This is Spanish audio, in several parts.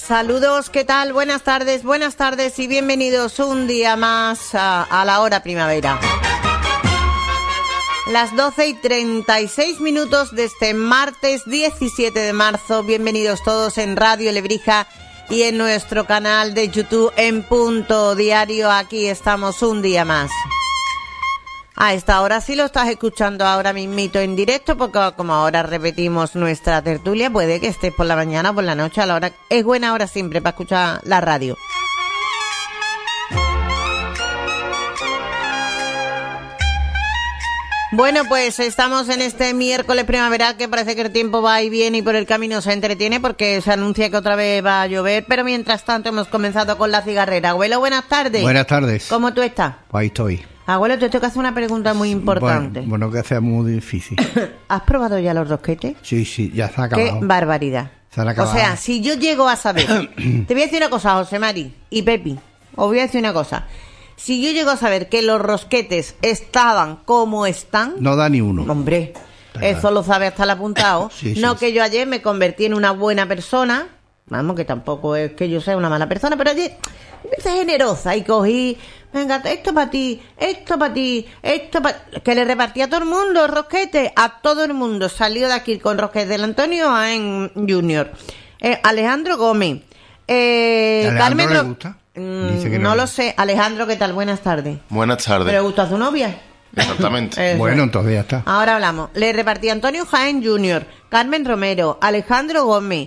Saludos, ¿qué tal? Buenas tardes y bienvenidos un día más a la hora primavera. Las 12:36 de este martes 17 de marzo. Bienvenidos todos en Radio Lebrija y en nuestro canal de YouTube en Punto Diario. Aquí estamos un día más. A esta hora sí lo estás escuchando ahora mismito en directo, porque como ahora repetimos nuestra tertulia, puede que estés por la mañana o por la noche, a la hora. Es buena hora siempre para escuchar la radio. Bueno, pues estamos en este miércoles primaveral que parece que el tiempo va y viene y por el camino se entretiene porque se anuncia que otra vez va a llover, pero mientras tanto hemos comenzado con la cigarrera. Abuelo, buenas tardes. Buenas tardes. ¿Cómo tú estás? Pues ahí estoy. Abuelo, te tengo que hacer una pregunta muy importante. Bueno, que sea muy difícil. ¿Has probado ya los rosquetes? Sí, ya se ha acabado. Qué barbaridad. Se han acabado. O sea, si yo llego a saber... Te voy a decir una cosa, José Mari y Pepi. Os voy a decir una cosa. Si yo llego a saber que los rosquetes estaban como están... No da ni uno. Hombre, eso lo sabe hasta el apuntado. Sí, que yo ayer me convertí en una buena persona. Vamos, que tampoco es que yo sea una mala persona, pero ayer empecé generosa y cogí... Venga, esto para ti, esto para ti, esto para... Que le repartía a todo el mundo rosquete, a todo el mundo. Salió de aquí con rosquete del Antonio en Junior. Alejandro Gómez. ¿Alejandro le gusta? Dice que no lo sé. Alejandro, ¿qué tal? Buenas tardes. Buenas tardes. ¿Pero le gustó a su novia? Exactamente. Bueno, entonces ya está. Ahora hablamos. Le repartía Antonio Jaén Junior, Carmen Romero, Alejandro Gómez,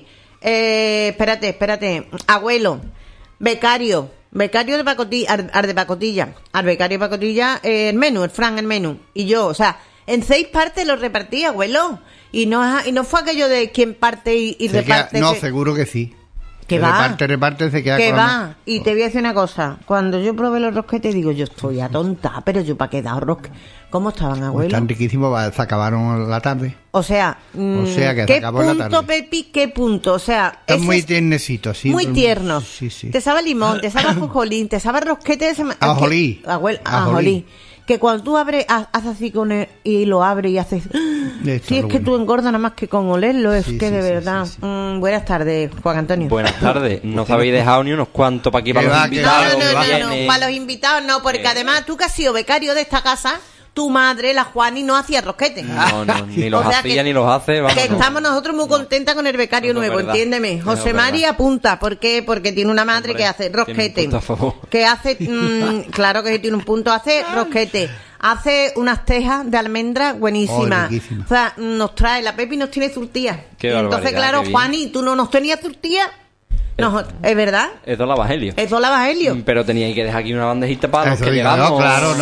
espérate, Abuelo, Becario de Pacotilla, al becario de Pacotilla, el Fran el menú, y yo, o sea, en 6 partes lo repartí, abuelo, y no fue aquello de quien parte y reparte. No, seguro que sí. Que va. Reparte, se queda que con va. Y te voy a decir una cosa, cuando yo probé los rosquetes, digo, yo estoy atonta, pero yo para qué he dado rosquetes. ¿Cómo estaban, abuelo? Están riquísimos, se acabaron la tarde. O sea, que se acabó la tarde. ¿Qué punto, Pepi? ¿Qué punto? O sea, están muy tiernecitos, sí. Muy tiernos. Sí. Te sabe limón, te sabe ajolín, te sabe rosquete. Ajolí. Ajolí. Que cuando tú abres, haces así con él y lo abres y haces... Sí, es que tú engordas nada más que con olerlo, es que de verdad... Sí. Buenas tardes, Juan Antonio. Buenas tardes. No os habéis dejado ni unos cuantos para aquí para los invitados. No, para los invitados no, porque además tú que has sido becario de esta casa... Tu madre, la Juani, no hacía rosquetes. No, ni los hacía ni los hace. Vamos, que estamos nosotros muy contentas con el becario nuevo, entiéndeme. José Mari apunta, ¿por qué? Porque tiene una madre que hace rosquete. Que hace, claro que tiene un punto, hace rosquete. Hace unas tejas de almendra buenísimas. O sea, nos trae, la Pepi nos tiene surtía. Entonces, claro, Juani, tú no nos tenías surtía. No, ¿es verdad? Es todo evangelio. Pero teníais que dejar aquí una bandejita para los que llegamos. Claro,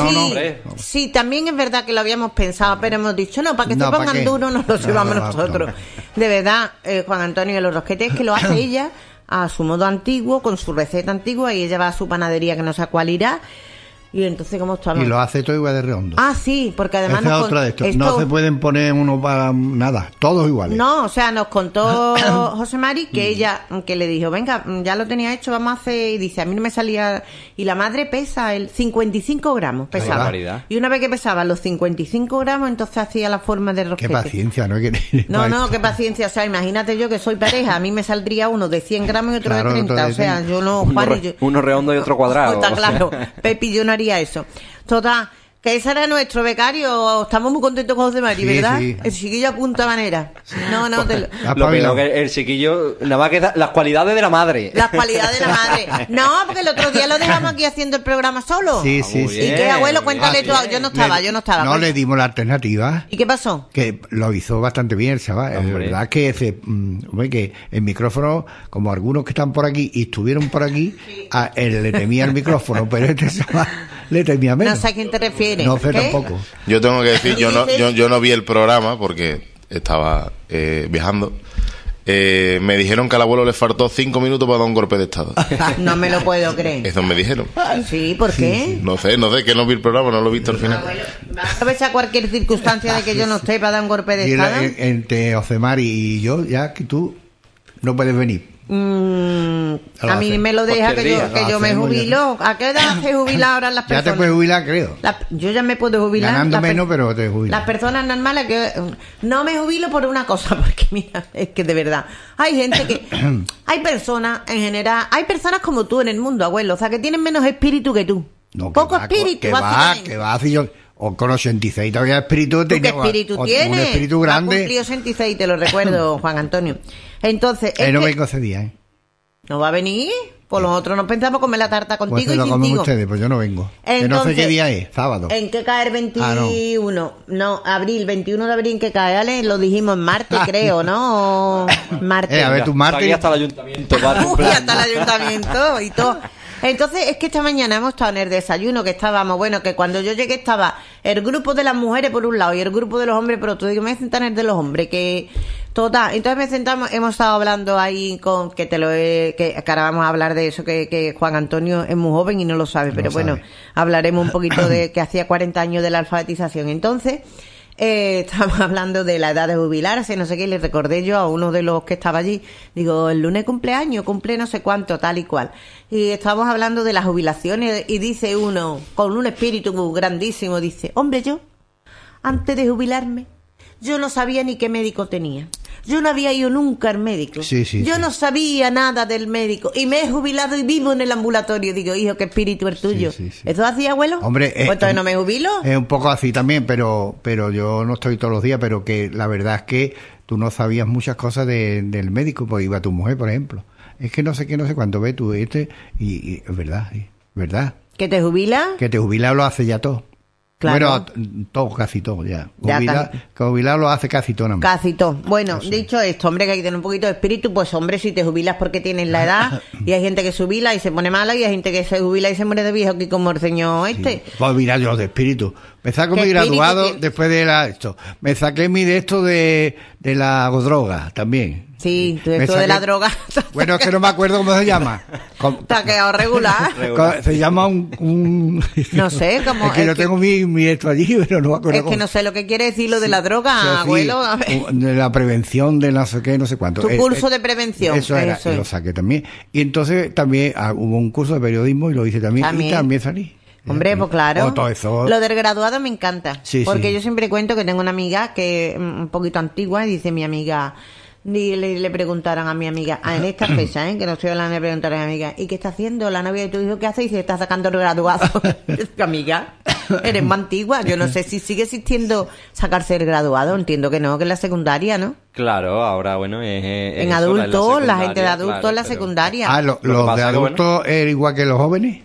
sí, también es verdad que lo habíamos pensado, pero hemos dicho, no, para que se pongan duros nos los llevamos nosotros. De verdad, Juan Antonio, los rosquetes que lo hace ella a su modo antiguo, con su receta antigua, y ella va a su panadería que no sé a cuál irá. Y entonces, ¿cómo estamos? Y lo hace todo igual de redondo. Ah, sí, porque además... Esa es otra de esto. No se pueden poner uno para nada, todos iguales. No, o sea, nos contó José Mari que ella, que le dijo, venga, ya lo tenía hecho, vamos a hacer... Y dice, a mí no me salía... Y la madre pesa 55 gramos, pesaba. Y una vez que pesaba los 55 gramos, entonces hacía la forma de rosquete. Qué paciencia, ¿no? Qué paciencia. O sea, imagínate yo que soy pareja, a mí me saldría uno de 100 gramos y otro de 30. O sea, yo no... Uno redondo y otro cuadrado. Está claro. Pepi, yo no haría eso. Total, que ese era nuestro becario. Estamos muy contentos con José Mari, ¿verdad? Sí. El chiquillo apunta manera. No, lo que el chiquillo nada más que da las cualidades de la madre. Las cualidades de la madre. No, porque el otro día lo dejamos aquí haciendo el programa solo. Sí. Y que, abuelo, cuéntale tú. Yo no estaba. No, le dimos la alternativa. ¿Y qué pasó? Que lo hizo bastante bien, chaval. Es verdad que que el micrófono, como algunos que están por aquí y estuvieron por aquí, a él le temía el micrófono, pero este chaval le temía menos. No sé a quién te refieres. No sé tampoco. Yo tengo que decir, yo no vi el programa porque estaba viajando. Me dijeron que al abuelo le faltó 5 minutos para dar un golpe de estado. No me lo puedo creer. Eso me dijeron. Sí, ¿por qué? No sé, que no vi el programa, no lo he visto al final. Abuelo, ¿vas a ver a cualquier circunstancia de que yo no esté para dar un golpe de estado? Entre José Mari y yo, ya que tú no puedes venir. a mí me lo deja que yo me jubilo. ¿A qué edad se jubila ahora las personas? Ya te puedes jubilar, creo. Yo ya me puedo jubilar. Ganando menos, pero te jubilas. Las personas normales que no me jubilo por una cosa, porque mira, es que de verdad hay gente que hay personas en general, hay personas como tú en el mundo, abuelo, o sea, que tienen menos espíritu que tú. No, poco espíritu. Que va, si yo... O con 86 todavía espíritu. ¿Qué espíritu tienes? Un espíritu grande. Ha cumplido 86, te lo recuerdo, Juan Antonio. Entonces... no vengo ese día, ¿No va a venir? Pues nosotros nos pensamos comer la tarta contigo pues y lo contigo. Comen ustedes, pues yo no vengo. Entonces, que no sé qué día es, sábado. ¿En qué cae el 21? No, abril, 21 de abril, ¿en qué cae? ¿Vale? Lo dijimos en martes, creo, ¿no? Martes. A ver, tu martes... Aquí hasta el ayuntamiento. Hasta el ayuntamiento y todo. Entonces, es que esta mañana hemos estado en el desayuno, que estábamos, bueno, que cuando yo llegué estaba el grupo de las mujeres por un lado y el grupo de los hombres por otro. Digo, me voy a sentar en el de los hombres, que total. Entonces hemos estado hablando ahí con, que ahora vamos a hablar de eso, que Juan Antonio es muy joven y no lo sabe, pero bueno, hablaremos un poquito de que hacía 40 años de la alfabetización. Entonces, estábamos hablando de la edad de jubilarse, no sé qué, y le recordé yo a uno de los que estaba allí, digo, el lunes cumpleaños, cumple no sé cuánto, tal y cual. Y estábamos hablando de las jubilaciones y dice uno, con un espíritu grandísimo, dice, hombre, yo, antes de jubilarme, yo no sabía ni qué médico tenía. Yo no había ido nunca al médico. Yo no sabía nada del médico. Y me he jubilado y vivo en el ambulatorio. Digo, hijo, qué espíritu el tuyo. ¿Eso hacía, abuelo? Hombre, pues entonces no me jubilo. Es un poco así también, pero yo no estoy todos los días, pero que la verdad es que tú no sabías muchas cosas del médico, pues iba tu mujer, por ejemplo. Es que no sé qué, no sé cuánto ve tú y es verdad, ¿verdad? ¿Que te jubila? Que te jubila lo hace ya todo. Claro. Bueno, todo, casi todo, ya. Jubilar lo hace casi todo, nada más. Casi todo. Bueno, dicho esto, hombre, que hay que tener un poquito de espíritu, pues hombre, si te jubilas porque tienes la edad, y hay gente que se jubila y se pone mala, y hay gente que se jubila y se muere de viejo, aquí como el señor este. Sí. Pues mira, yo de espíritu. Me saco mi graduado después de esto. Me saqué mi de esto de la droga también. Sí, esto de la droga. Bueno, es que no me acuerdo cómo se llama. Te ha quedado regular. Se llama un... No sé, como... Es que no tengo mi esto allí, pero no me acuerdo. Es que no sé lo que quiere decir lo de la droga, abuelo. A ver. De la prevención de no sé qué, no sé cuánto. Tu curso de prevención. Eso era, y lo saqué también. Y entonces también hubo un curso de periodismo y lo hice también. Y también salí. Hombre, pues claro. Todo eso. Lo del graduado me encanta. Porque yo siempre cuento que tengo una amiga que es un poquito antigua y dice mi amiga... Y le preguntaron a mi amiga, en esta fecha, que no estoy hablando, le preguntaron a mi amiga, ¿y qué está haciendo la novia de tu hijo? ¿Qué hace? Y se está sacando el graduado. Amiga, eres más antigua. Yo no sé si sigue existiendo sacarse el graduado. Entiendo que no, que es la secundaria, ¿no? Claro, ahora bueno, en adultos, la gente de adultos en la secundaria. Los de adultos es igual que los jóvenes.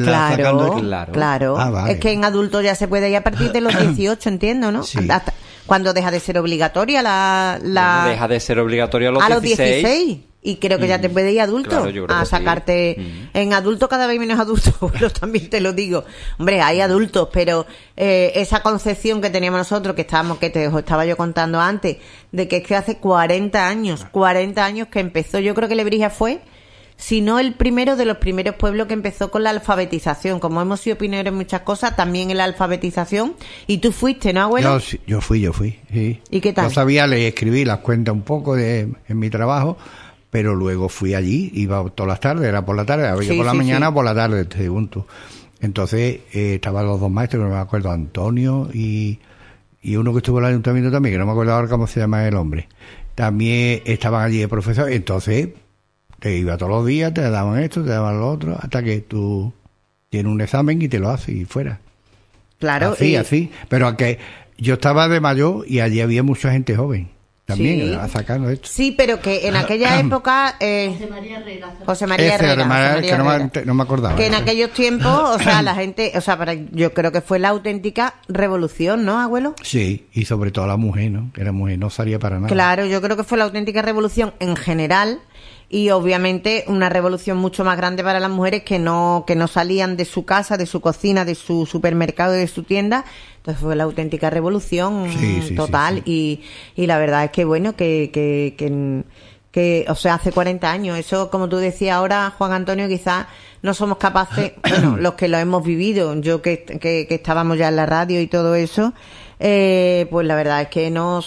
Claro. Vale. Es que en adultos ya se puede ir a partir de los 18, entiendo, ¿no? Sí. Hasta cuando deja de ser obligatoria Bueno, deja de ser obligatoria a los 16. Y creo que ya te puede ir adulto a sacarte. En adulto cada vez menos adultos, pero también te lo digo. Hombre, hay adultos, pero esa concepción que teníamos nosotros, que te estaba yo contando antes, de que es que hace 40 años que empezó. Yo creo que Lebrija fue, si no el primero de los primeros pueblos que empezó con la alfabetización. Como hemos sido pioneros en muchas cosas, también en la alfabetización. Y tú fuiste, ¿no, abuelo? Yo fui, sí. ¿Y qué tal? Yo sabía leer y escribir las cuentas un poco en mi trabajo, pero luego fui allí, iba todas las tardes, era por la tarde, había por la mañana o por la tarde, según tú. Entonces estaban los dos maestros, no me acuerdo, Antonio y uno que estuvo en el ayuntamiento también, que no me acuerdo ahora cómo se llama el hombre. También estaban allí de profesor, entonces... Te iba todos los días, te daban esto, te daban lo otro, hasta que tú tienes un examen y te lo haces y fuera. Claro. Así. Pero aunque yo estaba de mayor y allí había mucha gente joven también sacando esto. Sí, pero que en aquella época... José María Herrera. Que no me acordaba. Que en aquellos tiempos, o sea, la gente... O sea, yo creo que fue la auténtica revolución, ¿no, abuelo? Sí, y sobre todo la mujer, ¿no? Que la mujer no salía para nada. Claro, yo creo que fue la auténtica revolución en general... Y obviamente una revolución mucho más grande para las mujeres que no salían de su casa, de su cocina, de su supermercado, de su tienda. Entonces fue la auténtica revolución total. Sí. Y la verdad es que bueno, que o sea, hace 40 años. Eso, como tú decías ahora, Juan Antonio, quizás no somos capaces, bueno, los que lo hemos vivido, yo que estábamos ya en la radio y todo eso, pues la verdad es que nos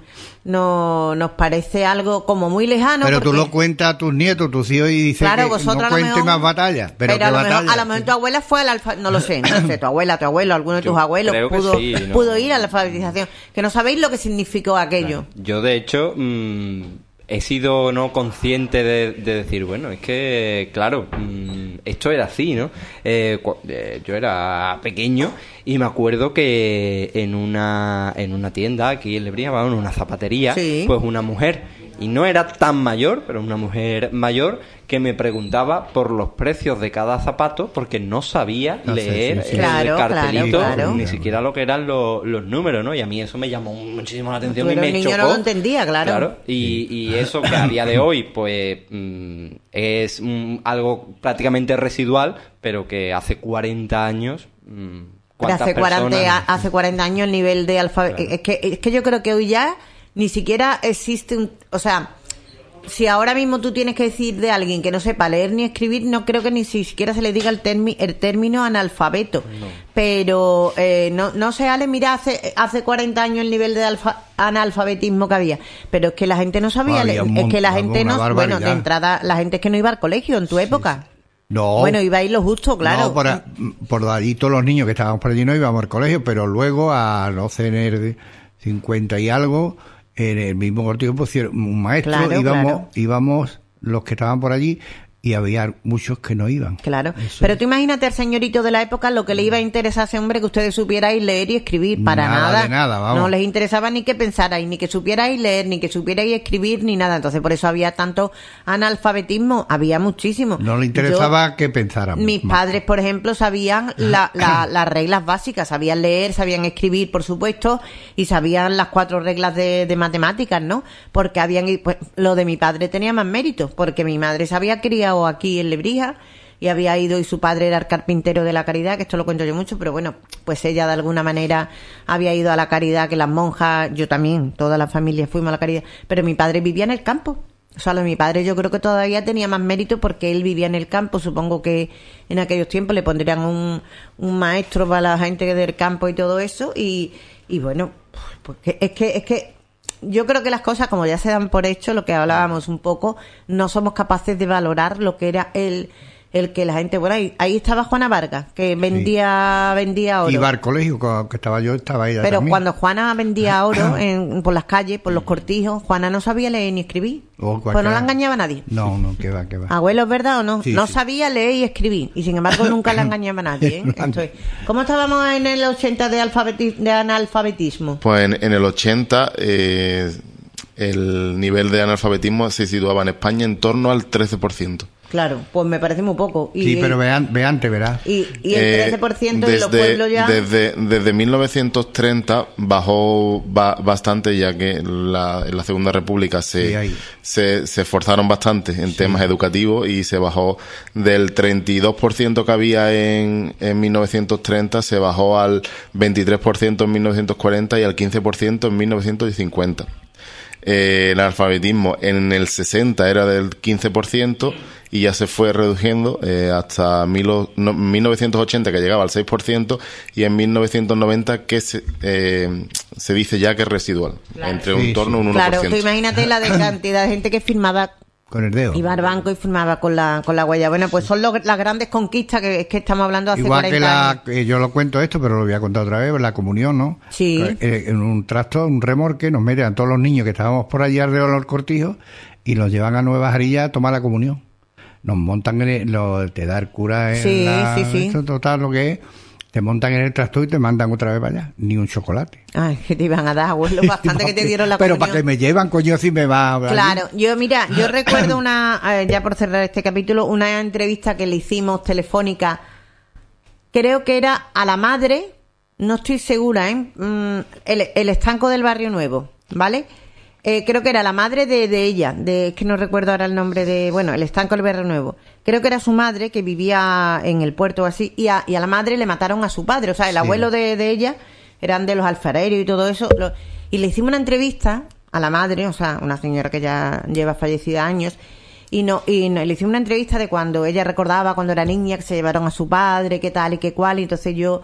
parece algo como muy lejano. Pero tú lo cuentas a tus nietos, tus hijos, y dices claro, que no cuente más batallas. Pero a lo mejor tu abuela fue al no lo sé, tu abuela, tu abuelo, alguno de tus abuelos pudo ir a la alfabetización. Que no sabéis lo que significó aquello. Claro. Yo, de hecho, he sido consciente de decir, bueno, es que, claro, esto era así, ¿no? Yo era pequeño y me acuerdo que en una tienda aquí en Lebrija, en una zapatería, pues una mujer, y no era tan mayor, pero una mujer mayor, que me preguntaba por los precios de cada zapato porque no sabía leer el cartelito, ni siquiera lo que eran los números, ¿no? Y a mí eso me llamó muchísimo la atención y me chocó. Yo no lo entendía, claro. Y eso que a día de hoy pues es algo prácticamente residual, pero que hace 40 años... hace 40 años el nivel de alfabeto... Claro. Es que yo creo que hoy ya ni siquiera existe o sea, si ahora mismo tú tienes que decir de alguien que no sepa leer ni escribir, no creo que ni siquiera se le diga el término analfabeto. No. Pero no sé, Ale, mira, hace 40 años el nivel de analfabetismo que había. Pero es que la gente no sabía leer. Es que la gente no... Bueno, de entrada, la gente es que no iba al colegio en tu época. No. Bueno, iba a ir lo justo, claro. No, por allí todos los niños que estábamos por allí no íbamos al colegio, pero luego a no tener 50 y algo... En el mismo cortijo pusieron un maestro, íbamos los que estaban por allí, y había muchos que no iban. Claro, pero tú imagínate al señorito de la época lo que le iba a interesar a ese hombre, que ustedes supierais leer y escribir, para nada. De nada, vamos. No les interesaba ni que pensarais, ni que supierais leer, ni que supierais escribir, ni nada. Entonces por eso había tanto analfabetismo, había muchísimo. No le interesaba que pensáramos. Mis padres, por ejemplo, sabían las reglas básicas, sabían leer, sabían escribir, por supuesto, y sabían las 4 reglas de matemáticas, ¿no? Porque pues, lo de mi padre tenía más mérito, porque mi madre se había criado aquí en Lebrija y había ido, y su padre era el carpintero de la Caridad, que esto lo cuento yo mucho, pero bueno, pues ella de alguna manera había ido a la Caridad, que las monjas, yo también, toda la familia fuimos a la Caridad, pero mi padre vivía en el campo. O sea, lo de mi padre yo creo que todavía tenía más mérito porque él vivía en el campo. Supongo que en aquellos tiempos le pondrían un maestro para la gente del campo y todo eso, y bueno, pues es que yo creo que las cosas, como ya se dan por hecho, lo que hablábamos un poco, no somos capaces de valorar lo que era el que la gente... Bueno, ahí estaba Juana Vargas, que vendía oro. Iba al colegio, que estaba yo, estaba ella. Pero también. Cuando Juana vendía oro por las calles, por los cortijos, Juana no sabía leer ni escribir. Pues no la engañaba a nadie. No, que va. Abuelo, ¿es verdad o no? Sí, no sabía leer y escribir, y sin embargo nunca la engañaba a nadie, ¿eh? Entonces, ¿cómo estábamos en el 80 de analfabetismo? Pues en el 80 el nivel de analfabetismo se situaba en España en torno al 13%. Claro, pues me parece muy poco. Sí, pero ve antes, verás. Y el 13% de los pueblos ya... Desde 1930 bajó bastante, ya que en la Segunda República se esforzaron bastante en temas educativos, y se bajó del 32% que había en 1930, se bajó al 23% en 1940 y al 15% en 1950. El analfabetismo en el 60 era del 15%, y ya se fue reduciendo hasta 1980, que llegaba al 6%, y en 1990 que se dice ya que es residual, entre un torno a un 1%. Claro, tú imagínate la de cantidad de gente que firmaba con el dedo. Iba al banco y firmaba con la huella. Bueno, pues son las grandes conquistas que estamos hablando hace 40 años. Yo lo cuento esto, pero lo voy a contar otra vez, la comunión, ¿no? Sí. En un tractor, un remorque, nos meten a todos los niños que estábamos por allí alrededor del cortijo y los llevan a Nueva Jarilla a tomar la comunión. Nos montan te da el cura en sí. Esto, total, lo que es. Te montan en el tractor y te mandan otra vez para allá. Ni un chocolate. Ay, que te iban a dar, abuelo, bastante que te dieron la comunión. Pero para que me llevan, coño, si me va a hablar. Claro, yo recuerdo ya por cerrar este capítulo, una entrevista que le hicimos telefónica, creo que era a la madre, no estoy segura, el estanco del Barrio Nuevo, ¿vale? Creo que era la madre de ella, es que no recuerdo ahora el nombre el estanco del Barrio Nuevo. Creo que era su madre, que vivía en el puerto o así, y a la madre le mataron a su padre. O sea, el abuelo de ella eran de los alfareros y todo eso. Y le hicimos una entrevista a la madre, o sea, una señora que ya lleva fallecida años, y le hicimos una entrevista de cuando ella recordaba cuando era niña, que se llevaron a su padre, qué tal y qué cual. Y entonces yo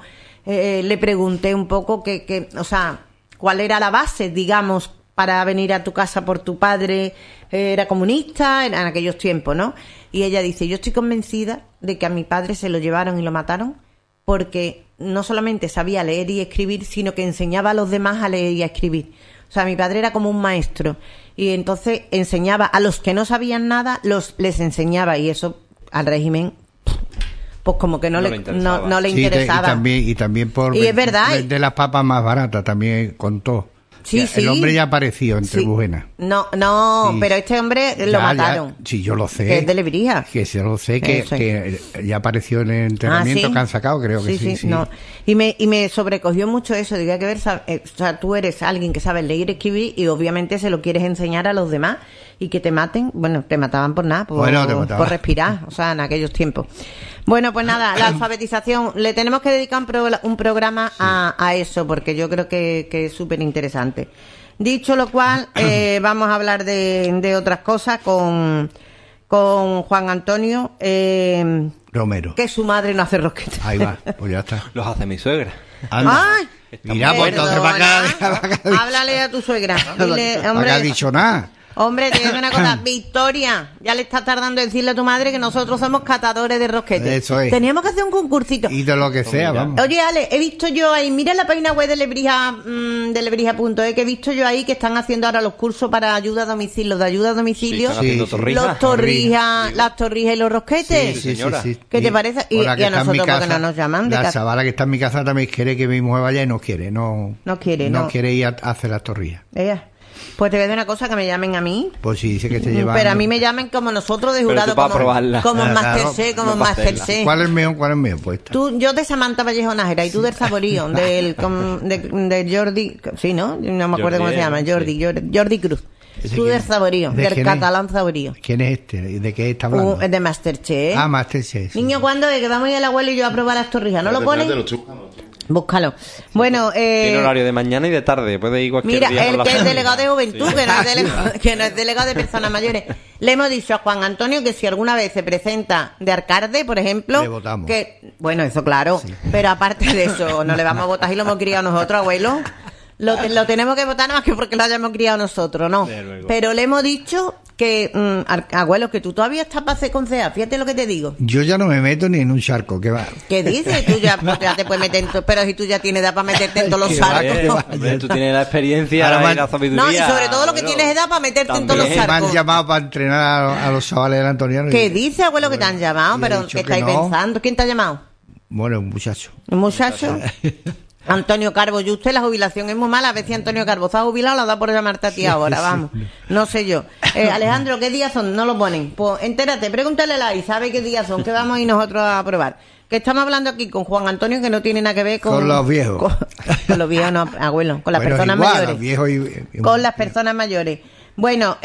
le pregunté un poco o sea, cuál era la base, digamos, para venir a tu casa por tu padre. Era comunista en aquellos tiempos, ¿no? Y ella dice, yo estoy convencida de que a mi padre se lo llevaron y lo mataron porque no solamente sabía leer y escribir, sino que enseñaba a los demás a leer y a escribir. O sea, mi padre era como un maestro y entonces enseñaba a los que no sabían nada, les enseñaba, y eso al régimen pues como que no le interesaba. Y también por y es verdad, de las papas más baratas también contó. Sí, El hombre ya apareció en Trebujena. No, sí. Pero este hombre lo mataron. Sí, yo lo sé. Que es de Lebrija. Que yo lo sé, que ya apareció en el entrenamiento que han sacado, creo que sí. No. Y me sobrecogió mucho eso. Digo, hay que ver, o sea, tú eres alguien que sabe leer y escribir y obviamente se lo quieres enseñar a los demás y que te maten. Bueno, te mataban por nada, por respirar, o sea, en aquellos tiempos. Bueno, pues nada, la alfabetización, le tenemos que dedicar un programa a eso, porque yo creo que es súper interesante. Dicho lo cual, vamos a hablar de otras cosas con Juan Antonio Romero. Que su madre no hace rosquetas. Ahí va, pues ya está. Los hace mi suegra. ¡Ay! Mira, pues entonces háblale a tu suegra. Dile, hombre, no ha dicho nada. Hombre, te digo una cosa, Victoria, ya le está tardando en decirle a tu madre que nosotros somos catadores de rosquetes. Eso es. Teníamos que hacer un concursito. Y de lo que sea, vamos. Oye, Ale, he visto yo ahí, mira la página web de Lebrija, de lebrija.es, que he visto yo ahí que están haciendo ahora los cursos para ayuda a domicilio, de ayuda a domicilio. Sí, están haciendo las torrijas y los rosquetes. Sí. ¿Qué te parece? Y a nosotros, porque no nos llaman. La chavala que está en mi casa también quiere que mi mujer vaya y no quiere. No quiere ir a hacer las torrillas. Ella. Pues te voy a decir una cosa, que me llamen a mí. Pues sí, dice que te llevan. Pero a mí me llamen como nosotros de jurado, como Masterchef, como Masterchef. ¿Cuál es el mío? Pues yo de Samantha Vallejo Nájera y tú del Saborío, de Jordi, sí, ¿no? No me acuerdo cómo se llama, Jordi Cruz. Tú del Saborío, del catalán Saborío. ¿Quién es este? ¿De qué está hablando? Es de Masterchef. Ah, Masterchef. Niño, ¿cuándo es que vamos a ir al abuelo y yo a probar las torrijas? ¿No lo ponen? Búscalo. Bueno, tiene horario de mañana y de tarde, puede ir cualquier día. Mira, el que es delegado de juventud, que no es delegado de personas mayores. Le hemos dicho a Juan Antonio que si alguna vez se presenta de alcalde, por ejemplo, le votamos. Bueno, eso claro, sí. Pero aparte de eso, no le vamos a votar y lo hemos criado nosotros, abuelo. Lo tenemos que votar nada más que porque lo hayamos criado nosotros, ¿no? Pero le hemos dicho que, abuelo, que tú todavía estás para hacer concejal. Fíjate lo que te digo. Yo ya no me meto ni en un charco, ¿qué va? ¿Qué dices? Tú ya te puedes meter pero si tú ya tienes edad para meterte en todos los charcos. Tú tienes la experiencia y la sabiduría. No, y sobre todo lo que tienes edad para meterte en todos los charcos. Me han llamado para entrenar a los chavales del Antoniano. ¿Qué dices, abuelo, que te han llamado? ¿Pero qué estáis pensando? ¿Quién te ha llamado? Bueno, un muchacho. ¿Un muchacho? Antonio Carbo, y usted la jubilación es muy mala. A ver si Antonio Carbo está jubilado, la da por llamarte a ti ahora, vamos. No sé yo. Alejandro, ¿qué días son? No lo ponen. Pues entérate, pregúntale a la I, ¿sabe qué días son? Que vamos a ir nosotros a probar. Que estamos hablando aquí con Juan Antonio, que no tiene nada que ver con los viejos. Con los viejos, no, abuelo, con las personas mayores. Los viejos con las personas mayores. Bueno,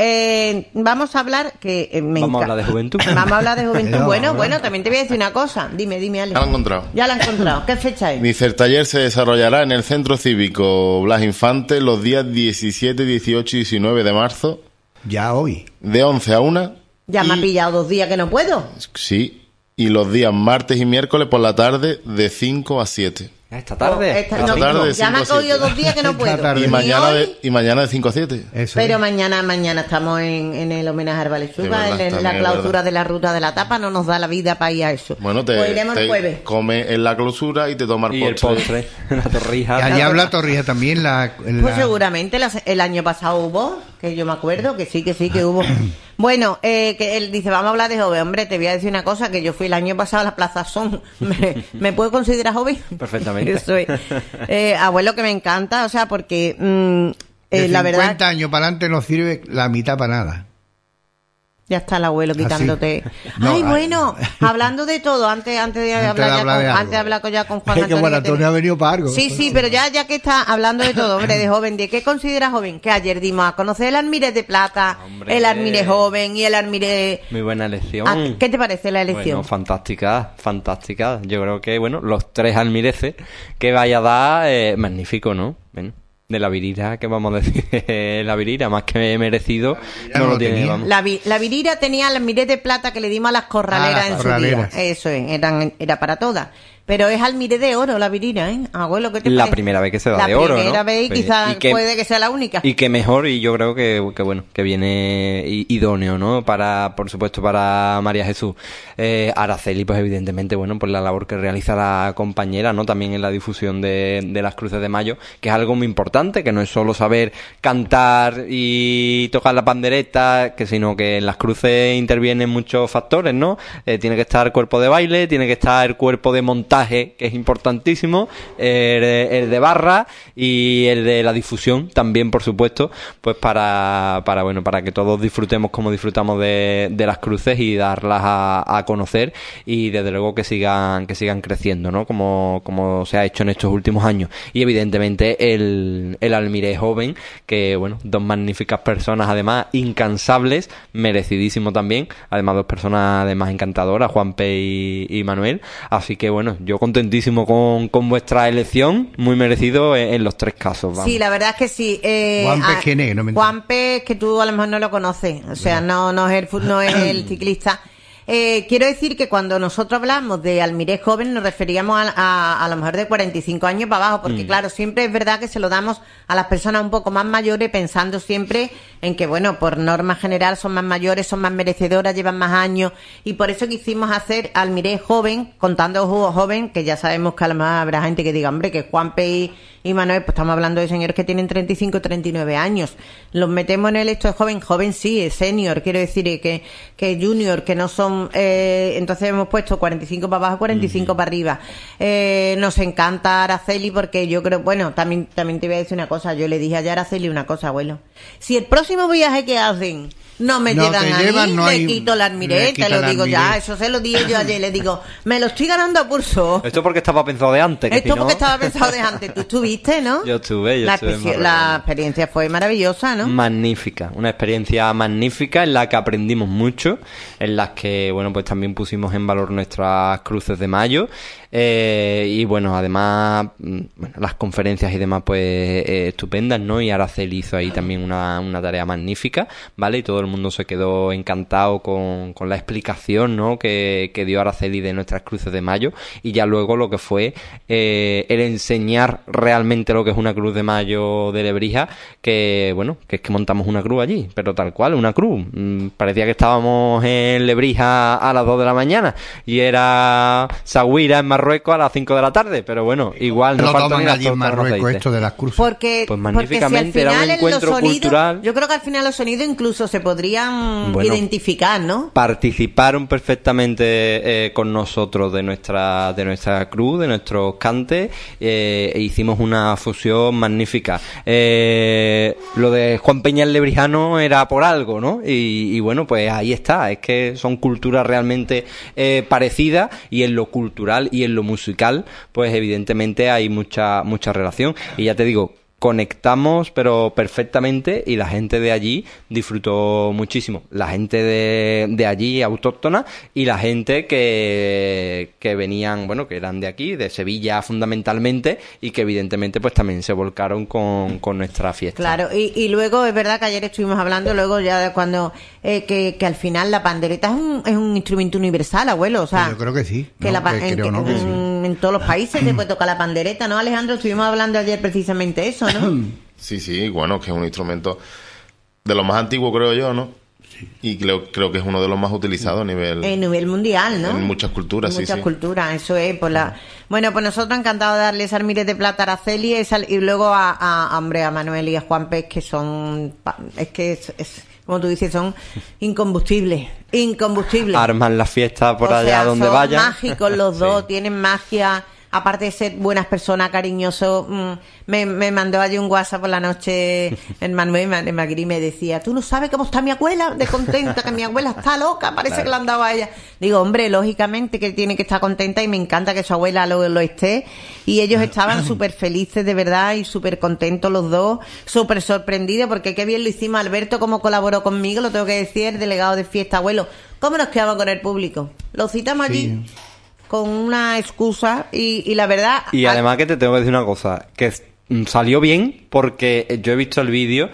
vamos a hablar vamos a hablar de juventud. Vamos a hablar de juventud. Bueno, también te voy a decir una cosa. Dime, Ale. Ya la he encontrado. ¿Qué fecha es? Dice, el taller se desarrollará en el Centro Cívico Blas Infante los días 17, 18 y 19 de marzo. Ya hoy. De 11 a 1. Ya me ha pillado 2 días que no puedo. Sí. Y los días martes y miércoles por la tarde de 5 a 7. Esta tarde. Esta tarde ya me ha cogido 2 días que no puedo. Y mañana de 5 a 7. Pero mañana estamos en el homenaje a Arbalechuga, en la clausura de la ruta de la tapa. No nos da la vida para ir a eso. Bueno, pues iremos el jueves. Come en la clausura y te toma el postre. La torrija. Y allí habla torrija también. Pues seguramente el año pasado hubo, que yo me acuerdo que sí que hubo. Bueno, que él dice, vamos a hablar de joven. Hombre, te voy a decir una cosa, que yo fui el año pasado a la Plaza Son. ¿Me puedo considerar joven? Perfectamente. Eso es. Abuelo, que me encanta, o sea, porque la verdad... 50 años para adelante no sirve la mitad para nada. Ya está el abuelo quitándote. Ay, bueno, hablando de todo, antes de hablar ya con Juan Antonio. Que Juan Antonio ha venido para algo. Sí, pero ya que está hablando de todo, hombre, de joven, ¿de qué considera joven? Que ayer dimos a conocer el Almirez de Plata, el Almirez joven y el Almirez... Muy buena elección. ¿Qué te parece la elección? Bueno, fantástica. Yo creo que, los 3 almireces que vaya a dar, magnífico, ¿no? Bueno. De la Virira, que vamos a decir, la Virira, más que merecido, no lo tiene. Vamos. La Virira tenía el Almirez de Plata que le dimos a las corraleras en su día. Eso es, era para todas. Pero es almiré de oro la virina, ¿eh? Abuelo, ¿qué te parece? La primera vez que se da de oro, ¿no? La primera vez y quizás puede que sea la única. Y que mejor, y yo creo que bueno, que viene idóneo, ¿no? Por supuesto, para María Jesús. Araceli, pues evidentemente, bueno, pues la labor que realiza la compañera, ¿no? También en la difusión de las Cruces de Mayo, que es algo muy importante, que no es solo saber cantar y tocar la pandereta, sino que en las cruces intervienen muchos factores, ¿no? Tiene que estar el cuerpo de baile, tiene que estar el cuerpo de montaje, que es importantísimo, el de barra y el de la difusión también, por supuesto, pues para que todos disfrutemos como disfrutamos de las cruces y darlas a conocer, y desde luego que sigan creciendo, ¿no? Como se ha hecho en estos últimos años. Y evidentemente el almiré joven, que bueno, dos magníficas personas, además incansables, merecidísimo también, además dos personas además encantadoras, Juanpe y Manuel. Así que bueno, yo contentísimo con vuestra elección, muy merecido en los tres casos. Vamos. Sí, la verdad es que sí. Juanpe, ¿quién es? Juanpe, es que tú a lo mejor no lo conoces, o sea, no es el ciclista. Quiero decir que cuando nosotros hablamos de almiré joven nos referíamos a lo mejor de 45 años para abajo, porque claro, siempre es verdad que se lo damos a las personas un poco más mayores, pensando siempre en que, bueno, por norma general son más mayores, son más merecedoras, llevan más años, y por eso quisimos hacer almiré joven, contando joven, que ya sabemos que a lo mejor habrá gente que diga, hombre, que Juanpe y Manuel, pues estamos hablando de señores que tienen 35, 39 años. Los metemos en el esto de joven sí, es senior, quiero decir, que junior, que no son, entonces hemos puesto 45 para abajo, 45 para arriba. Nos encanta Araceli porque yo creo, bueno, también te voy a decir una cosa, yo le dije a Araceli una cosa, abuelo. Si el próximo viaje que hacen no me llevan ahí, le quito el almiré, te lo digo ya, eso se lo dije yo ayer, le digo, me lo estoy ganando a pulso. Esto porque estaba pensado de antes. Esto porque estaba pensado de antes. Tú estuviste, ¿no? Yo estuve. La experiencia fue maravillosa, ¿no? Magnífica, una experiencia magnífica en la que aprendimos mucho, en las que, bueno, pues también pusimos en valor nuestras cruces de mayo. Y bueno, además, las conferencias y demás, pues estupendas, ¿no? Y Araceli hizo ahí también una tarea magnífica, ¿vale? Y todo el mundo se quedó encantado con la explicación, ¿no? Que dio Araceli de nuestras cruces de mayo, y ya luego lo que fue el enseñar realmente lo que es una cruz de mayo de Lebrija, que bueno, que es que montamos una cruz allí, pero tal cual, una cruz. Parecía que estábamos en Lebrija a las 2 de la mañana y era Saguira en Marruecos a las 5 de la tarde, pero bueno, igual no falta ni allí en Marruecos esto de las cruces. Porque magníficamente, si al final era un encuentro cultural. Yo creo que al final los sonidos incluso se podrían identificar, ¿no? Participaron perfectamente con nosotros de nuestra cruz, de nuestros cantes, e hicimos una fusión magnífica. Lo de Juan Peña Lebrijano era por algo, ¿no? Y bueno, pues ahí está, es que son culturas realmente parecidas, y en lo cultural y en lo musical, pues evidentemente hay mucha relación. Y ya te digo, conectamos pero perfectamente, y la gente de allí disfrutó muchísimo, la gente de allí autóctona, y la gente que venían, bueno, que eran de aquí, de Sevilla fundamentalmente, y que evidentemente pues también se volcaron con nuestra fiesta. Claro, y luego es verdad que ayer estuvimos hablando, luego ya de cuando que al final la pandereta es un instrumento universal, abuelo, o sea, yo creo que sí, que en todos los países se puede tocar la pandereta, ¿no, Alejandro? Estuvimos hablando ayer precisamente eso, ¿no? Sí, bueno, que es un instrumento de los más antiguos, creo yo, ¿no? Sí. Y creo que es uno de los más utilizados a nivel mundial, ¿no? En muchas culturas, en muchas culturas, eso es. Bueno, pues nosotros encantados de darles almirez de plata a Araceli, y luego a Manuel y a Juanpe, que son, como tú dices, son incombustibles. Arman la fiesta por allá donde vayan. Son mágicos los dos, tienen magia. Aparte de ser buenas personas, cariñosos, me mandó allí un WhatsApp por la noche el Manuel Magri, me decía, tú no sabes cómo está mi abuela de contenta, que mi abuela está loca, parece que le han dado a ella. Digo, hombre, lógicamente que tiene que estar contenta, y me encanta que su abuela lo esté, y ellos estaban súper felices de verdad y súper contentos los dos, súper sorprendidos, porque qué bien lo hicimos. Alberto, como colaboró conmigo, lo tengo que decir, el delegado de fiesta, abuelo, ¿cómo nos quedamos con el público? Lo citamos allí con una excusa, y la verdad... Y además que te tengo que decir una cosa, que salió bien, porque yo he visto el vídeo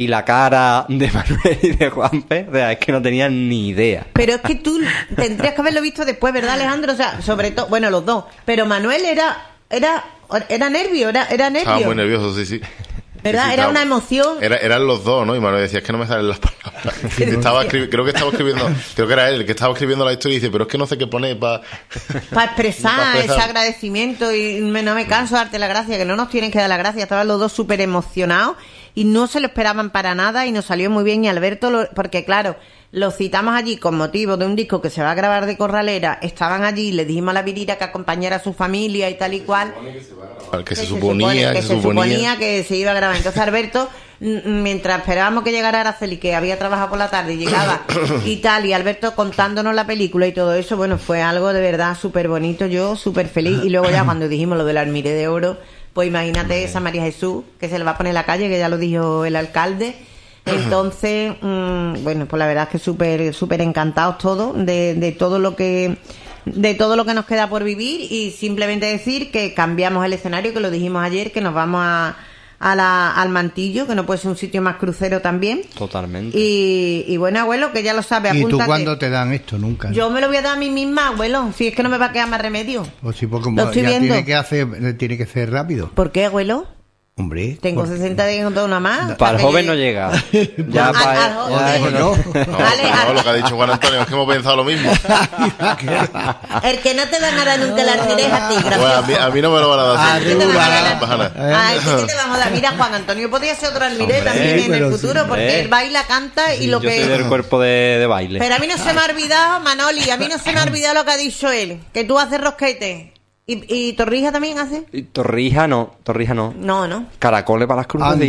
y la cara de Manuel y de Juanpe, o sea, es que no tenían ni idea. Pero es que tú tendrías que haberlo visto después, ¿verdad, Alejandro? O sea, sobre todo, bueno, los dos, pero Manuel era nervio, era nervio. Estaba muy nervioso, sí. ¿Verdad? Sí, era una emoción. Eran los dos, ¿no? Y Manuel decía, es que no me salen las palabras. Creo que era él el que estaba escribiendo la historia y dice, pero es que no sé qué poner para expresar ese agradecimiento y no me canso de darte la gracia, que no nos tienen que dar la gracia. Estaban los dos súper emocionados y no se lo esperaban para nada y nos salió muy bien. Y Alberto, porque claro, lo citamos allí con motivo de un disco que se va a grabar de Corralera, estaban allí, le dijimos a la Virira que acompañara a su familia y tal y cual. Que se suponía que se iba a grabar. Entonces Alberto, mientras esperábamos que llegara Araceli, que había trabajado por la tarde, llegaba y tal, y Alberto contándonos la película y todo eso, bueno, fue algo de verdad súper bonito, yo súper feliz. Y luego ya cuando dijimos lo del Almiré de Oro, pues imagínate esa María Jesús, que se le va a poner en la calle, que ya lo dijo el alcalde. Entonces, bueno, pues la verdad es que súper encantados todos de todo lo que nos queda por vivir, y simplemente decir que cambiamos el escenario, que lo dijimos ayer, que nos vamos al Mantillo, que no puede ser un sitio más crucero también. Totalmente. Y bueno, abuelo, que ya lo sabe, apúntate. ¿Y tú cuándo te dan esto? Nunca. Yo me lo voy a dar a mí misma, abuelo, si es que no me va a quedar más remedio. O si porque lo estoy viendo. Tiene que ser rápido. ¿Por qué, abuelo? Hombre, tengo 60 días con toda una más. Para el joven no llega. Ya no, lo que ha dicho Juan Antonio, es que hemos pensado lo mismo. El que no te dan nada nunca las diré a ti, gracioso. Bueno, a mí no me lo van a dar. ¿Qué te vamos a dar? Mira, Juan Antonio podría ser otro almiré también en el futuro, porque él baila, canta y lo que... Yo soy del cuerpo de baile. Pero a mí no se me ha olvidado, Manoli, a mí no se me ha olvidado lo que ha dicho él, que tú haces rosquete. ¿Y Torrija también hace? Torrija no. No. Caracoles para las cruces.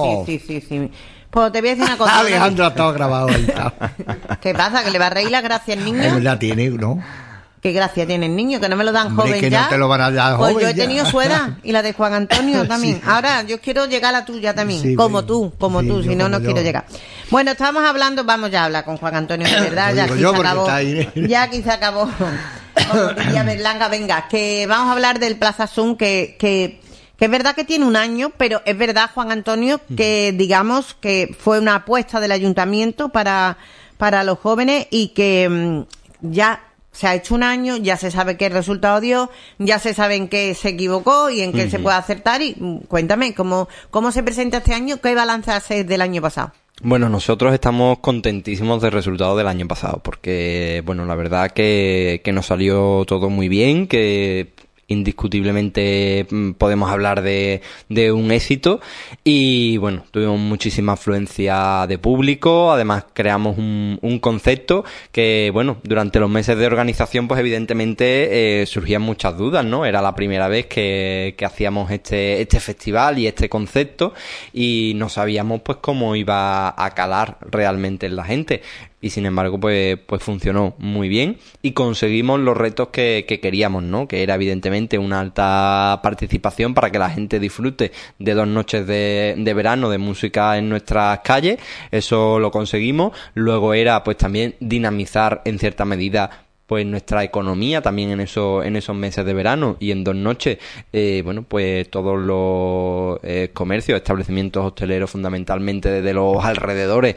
Sí. Pues te voy a decir una cosa. Alejandro ha estado grabado ahí. ¿Qué pasa? ¿Que le va a reír la gracia al niño? La tiene, ¿no? ¿Qué gracia tiene el niño? Que no me lo dan joven que ya. No te lo van a dar pues joven yo he tenido su edad y la de Juan Antonio también. Sí. Ahora yo quiero llegar a la tuya también, sí, como tú, si no quiero llegar. Bueno, estábamos hablando, vamos ya a hablar con Juan Antonio, de verdad, ya aquí se acabó. Ya aquí se acabó. Como diría Berlanga, venga, que vamos a hablar del Plaza Zoom, que es verdad que tiene un año, pero es verdad, Juan Antonio, que digamos que fue una apuesta del ayuntamiento para los jóvenes y que ya se ha hecho un año, ya se sabe qué resultado dio, ya se sabe en qué se equivocó y en qué se puede acertar. Y cuéntame, ¿cómo se presenta este año? ¿Qué balance hace del año pasado? Bueno, nosotros estamos contentísimos del resultado del año pasado, porque, bueno, la verdad que nos salió todo muy bien, que indiscutiblemente podemos hablar de un éxito, y bueno, tuvimos muchísima afluencia de público. Además creamos un concepto que, bueno, durante los meses de organización pues evidentemente surgían muchas dudas, ¿no? Era la primera vez que hacíamos este festival y este concepto, y no sabíamos pues cómo iba a calar realmente en la gente. Y sin embargo, pues funcionó muy bien y conseguimos los retos que queríamos, ¿no? Que era evidentemente una alta participación para que la gente disfrute de 2 noches de verano de música en nuestras calles. Eso lo conseguimos. Luego era pues también dinamizar en cierta medida pues nuestra economía también en esos meses de verano, y en 2 noches bueno, pues todos los comercios, establecimientos hosteleros fundamentalmente desde los alrededores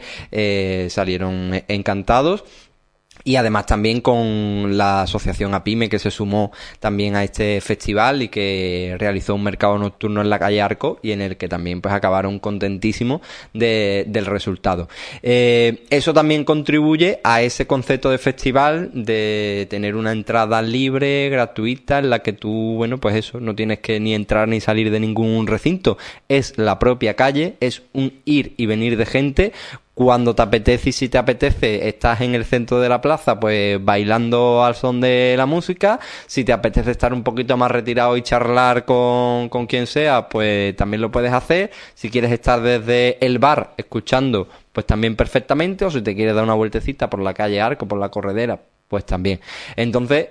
salieron encantados. Y además también con la asociación APIME, que se sumó también a este festival y que realizó un mercado nocturno en la calle Arco, y en el que también pues acabaron contentísimos del resultado. Eso también contribuye a ese concepto de festival, de tener una entrada libre, gratuita, en la que tú, bueno, pues eso, no tienes que ni entrar ni salir de ningún recinto. Es la propia calle, es un ir y venir de gente. Cuando te apetece, y si te apetece, estás en el centro de la plaza, pues bailando al son de la música. Si te apetece estar un poquito más retirado y charlar con quien sea, pues también lo puedes hacer. Si quieres estar desde el bar escuchando, pues también perfectamente. O si te quieres dar una vueltecita por la calle Arco, por la Corredera, pues también. Entonces,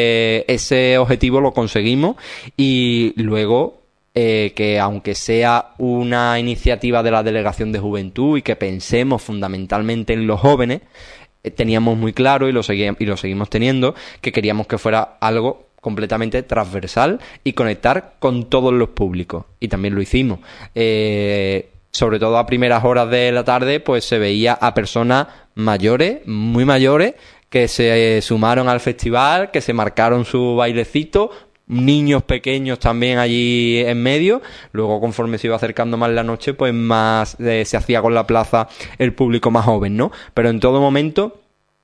ese objetivo lo conseguimos, y luego que aunque sea una iniciativa de la Delegación de Juventud y que pensemos fundamentalmente en los jóvenes, teníamos muy claro, y lo seguimos teniendo, que queríamos que fuera algo completamente transversal y conectar con todos los públicos, y también lo hicimos. sobre todo a primeras horas de la tarde, pues se veía a personas mayores, muy mayores, que se sumaron al festival, que se marcaron su bailecito, niños pequeños también allí en medio. Luego, conforme se iba acercando más la noche, pues más se hacía con la plaza el público más joven, ¿no? Pero en todo momento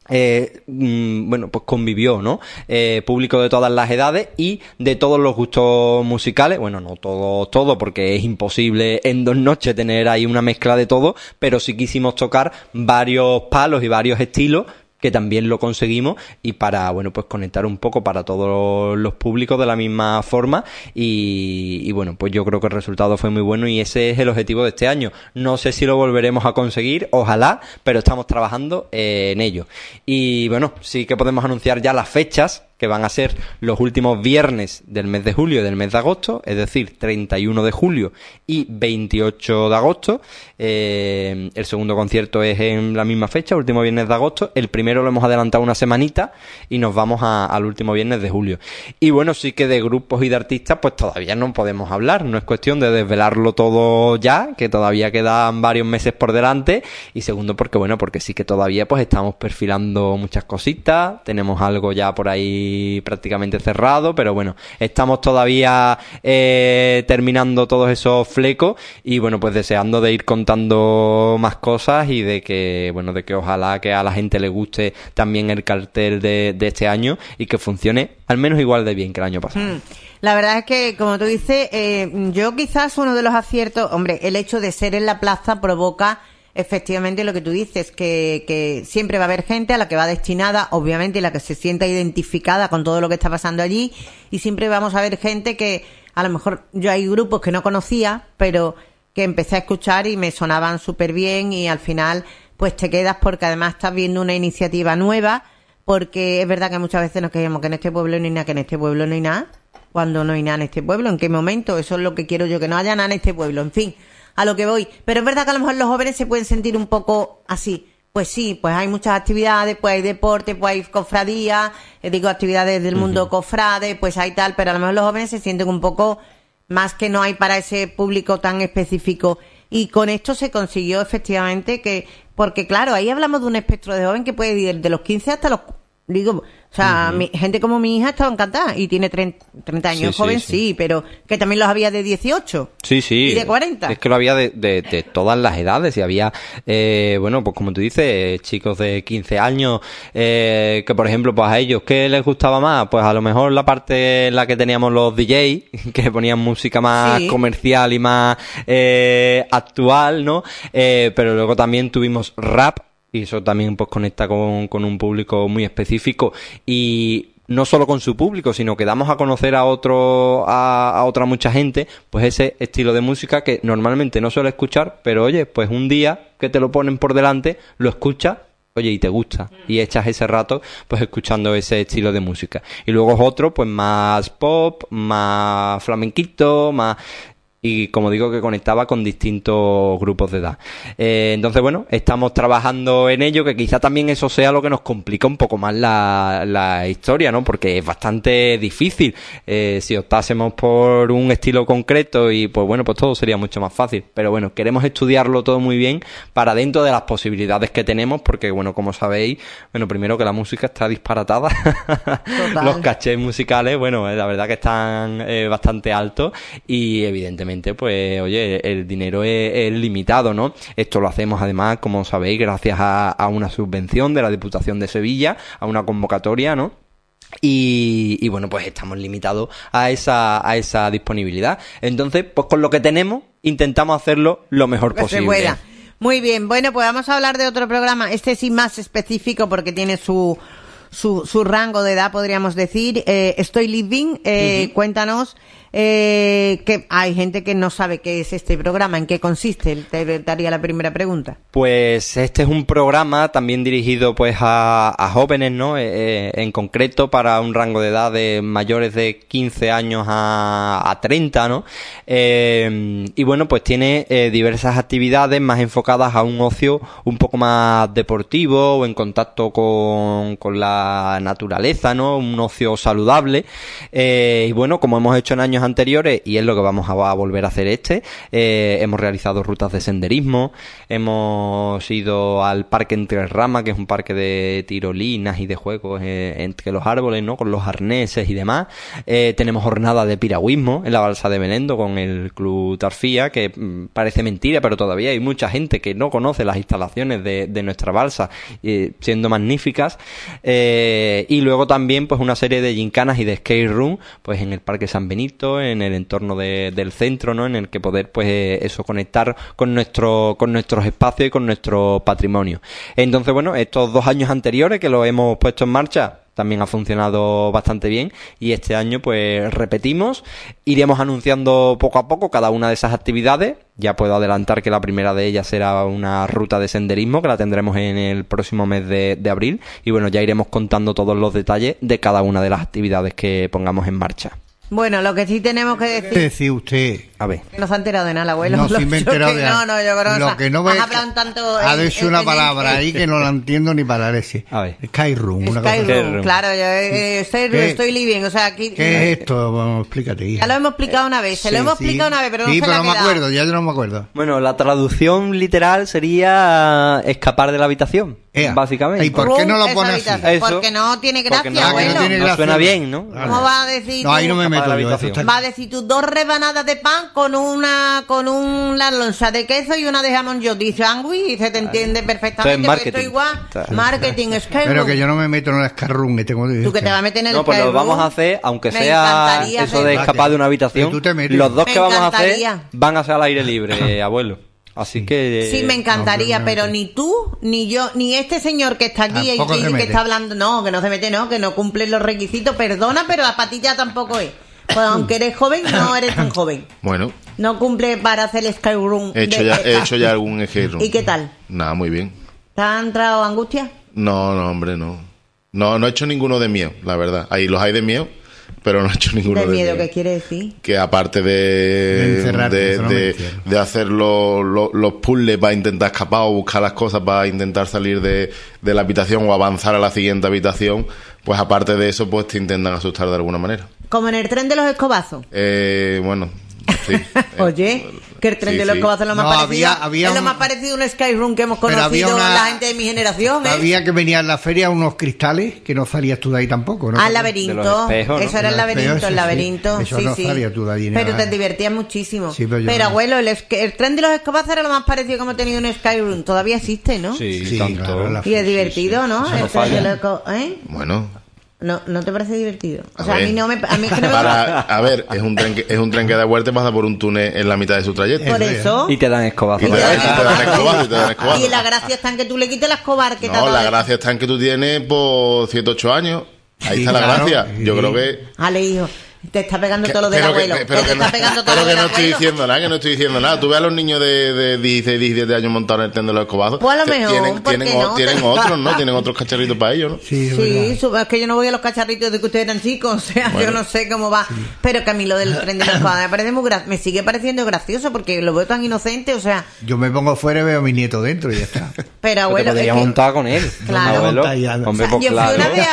bueno, pues convivió, ¿no? Público de todas las edades y de todos los gustos musicales. Bueno, no todo, porque es imposible en 2 noches tener ahí una mezcla de todo, pero sí quisimos tocar varios palos y varios estilos, que también lo conseguimos, y para, bueno, pues conectar un poco para todos los públicos de la misma forma, y bueno, pues yo creo que el resultado fue muy bueno, y ese es el objetivo de este año. No sé si lo volveremos a conseguir, ojalá, pero estamos trabajando en ello. Y bueno, sí que podemos anunciar ya las fechas, que van a ser los últimos viernes del mes de julio y del mes de agosto, es decir, 31 de julio y 28 de agosto. El segundo concierto es en la misma fecha, último viernes de agosto. El primero lo hemos adelantado una semanita y nos vamos al último viernes de julio. Y bueno, sí que de grupos y de artistas pues todavía no podemos hablar, no es cuestión de desvelarlo todo ya, que todavía quedan varios meses por delante, y segundo porque bueno, porque sí que todavía pues estamos perfilando muchas cositas, tenemos algo ya por ahí prácticamente cerrado, pero bueno, estamos todavía terminando todos esos flecos, y bueno, pues deseando de ir contando más cosas, y de que, bueno, de que ojalá que a la gente le guste también el cartel de este año, y que funcione al menos igual de bien que el año pasado. La verdad es que, como tú dices, yo quizás uno de los aciertos, hombre, el hecho de ser en la plaza provoca efectivamente lo que tú dices, que siempre va a haber gente a la que va destinada, obviamente, la que se sienta identificada con todo lo que está pasando allí, y siempre vamos a ver gente que a lo mejor yo hay grupos que no conocía, pero que empecé a escuchar y me sonaban súper bien, y al final pues te quedas porque además estás viendo una iniciativa nueva, porque es verdad que muchas veces nos quejamos que en este pueblo no hay nada, que en este pueblo no hay nada. Cuando no hay nada en este pueblo, ¿en qué momento? Eso es lo que quiero yo, que no haya nada en este pueblo, en fin, a lo que voy. Pero es verdad que a lo mejor los jóvenes se pueden sentir un poco así. Pues sí, pues hay muchas actividades, pues hay deporte, pues hay cofradías, actividades del mundo cofrade, pues hay tal, pero a lo mejor los jóvenes se sienten un poco más, que no hay para ese público tan específico. Y con esto se consiguió efectivamente que, porque claro, ahí hablamos de un espectro de joven que puede ir de los 15 hasta los, gente como mi hija estaba encantada y tiene 30 años, sí, joven, sí, pero que también los había de 18. Sí. Y de 40. Es que lo había de todas las edades, y había, bueno, pues como tú dices, chicos de 15 años, que por ejemplo, pues a ellos, ¿qué les gustaba más? Pues a lo mejor la parte en la que teníamos los DJs, que ponían música más comercial y más actual, ¿no? Pero luego también tuvimos rap, y eso también pues conecta con un público muy específico, y no solo con su público, sino que damos a conocer a otra mucha gente pues ese estilo de música que normalmente no suele escuchar, pero oye, pues un día que te lo ponen por delante, lo escuchas, oye, y te gusta, y echas ese rato pues escuchando ese estilo de música. Y luego es otro pues más pop, más flamenquito, más... y como digo, que conectaba con distintos grupos de edad. Entonces, bueno, estamos trabajando en ello, que quizá también eso sea lo que nos complica un poco más la historia, ¿no? Porque es bastante difícil. Si optásemos por un estilo concreto, y pues bueno, pues todo sería mucho más fácil. Pero bueno, queremos estudiarlo todo muy bien para dentro de las posibilidades que tenemos, porque bueno, como sabéis, bueno, primero que la música está disparatada. Los cachés musicales, bueno, la verdad que están bastante altos, y evidentemente pues oye, el dinero es limitado, ¿no? Esto lo hacemos además, como sabéis, gracias a una subvención de la Diputación de Sevilla, a una convocatoria, ¿no? Y bueno, pues estamos limitados a esa disponibilidad. Entonces, pues con lo que tenemos intentamos hacerlo lo mejor posible. Muy bien, bueno, pues vamos a hablar de otro programa, este sí más específico porque tiene su rango de edad, podríamos decir. Estoy Living, cuéntanos, que hay gente que no sabe qué es este programa, en qué consiste. Te daría la primera pregunta. Pues este es un programa también dirigido pues a jóvenes, ¿no? En concreto para un rango de edad de mayores de 15 años a 30, ¿no? Y bueno, pues tiene diversas actividades más enfocadas a un ocio un poco más deportivo, o en contacto con la naturaleza, ¿no? Un ocio saludable. Y bueno, como hemos hecho en años anteriores, y es lo que vamos a volver a hacer hemos realizado rutas de senderismo, hemos ido al parque Entre Ramas, que es un parque de tirolinas y de juegos entre los árboles, ¿no? Con los arneses y demás. Tenemos jornada de piragüismo en la balsa de Benendo con el Club Tarfía, que parece mentira, pero todavía hay mucha gente que no conoce las instalaciones de nuestra balsa, siendo magníficas. Y luego también pues una serie de gincanas y de skate room pues en el Parque San Benito, en el entorno del centro, ¿no? En el que poder pues eso, conectar con nuestros espacios y con nuestro patrimonio. Entonces, bueno, estos 2 años anteriores que lo hemos puesto en marcha también ha funcionado bastante bien, y este año pues repetimos, iremos anunciando poco a poco cada una de esas actividades. Ya puedo adelantar que la primera de ellas será una ruta de senderismo que la tendremos en el próximo mes de abril, y bueno, ya iremos contando todos los detalles de cada una de las actividades que pongamos en marcha. Bueno, lo que sí tenemos que decir... ¿Qué decir usted? A ver. No se ha enterado de nada, abuelo. No, sí me he enterado de nada. No, yo creo lo que no me... Has hablado tanto... Ha dicho una palabra ahí que no la entiendo ni para leche. A ver. Skyroom. Skyroom, claro. Estoy living, o sea, aquí... ¿Qué es esto? Bueno, explícate, hija. Ya lo hemos explicado una vez, explicado una vez, pero no se pero la no me acuerdo, ya yo no me acuerdo. Bueno, la traducción literal sería escapar de la habitación, básicamente. ¿Y por qué no lo pone así? Porque no tiene gracia, abuelo. No suena bien, ¿no? ¿Cómo va a decir No, ahí no me meto yo. Va a decir tú 2 rebanadas de pan con una loncha de queso y una de jamón york sándwich, y se te entiende perfectamente. Entonces, esto igual, marketing, Skyroom. Pero que yo no me meto en el Skyroom. Tú que te vas a meter en el Skyroom. No, pues lo vamos a hacer, aunque sea eso de escapar de una habitación. Los 2 que vamos a hacer van a ser al aire libre, abuelo. Así que... Sí, me encantaría, pero ni tú, ni yo, ni este señor que está aquí y que está hablando... No, que no se mete, no, que no cumple los requisitos. Perdona, pero la patilla tampoco es. Pues aunque eres joven, no eres tan joven. Bueno. No cumple para hacer el Skyroom. He hecho ya algún Skyroom. ¿Y qué tal? Nada, muy bien. ¿Te ha entrado angustia? No, hombre, no. No he hecho ninguno de miedo, la verdad. Ahí los hay de miedo, pero no he hecho ninguno de miedo. ¿Qué quiere decir? Que aparte de hacer los puzzles para intentar escapar o buscar las cosas para intentar salir de la habitación o avanzar a la siguiente habitación, pues aparte de eso, pues te intentan asustar de alguna manera. Como en el tren de los escobazos. Bueno, sí. Oye, que el tren de los escobazos es lo más parecido. Es lo más parecido a un Skyroom que hemos conocido la gente de mi generación. Había que venir a la feria unos cristales que no salías tú de ahí tampoco, ¿no? Al laberinto. Espejos, ¿no? Eso era el laberinto, Eso no salías tú de allí. Pero te divertías muchísimo. Sí, pero abuelo, el tren de los escobazos era lo más parecido que hemos tenido en Skyroom. Todavía existe, ¿no? Sí, tanto. Claro, y es divertido, ¿no? El tren de los Bueno... ¿No te parece divertido? O sea, a mí es que no me... A ver, es un tren que da vuelta y pasa por un túnel en la mitad de su trayecto. Por eso. Y te dan escobazos. Y te dan escobazos. Y la gracia está en que tú le quites la escobar que te ha dado. No, la gracia está en que tú tienes por 7, 8 años. Ahí está la gracia. Yo creo que... Ale, hijo. Te está pegando todo lo del abuelo. Pero que no estoy diciendo nada, Tú ves a los niños de 16, 17 años montados en el tren de los escobazos. Pues a lo mejor, tienen otros, ¿no? Tienen otros cacharritos para ellos, ¿no? Sí, es que yo no voy a los cacharritos de que ustedes eran chicos, o sea, bueno, yo no sé cómo va. Sí. Pero que a mí lo del tren de los escobazos me parece me sigue pareciendo gracioso porque lo veo tan inocente, o sea... Yo me pongo fuera y veo a mi nieto dentro y ya está. Pero abuelo... Te podrías montar con él. Claro. Hombre, yo fui una vez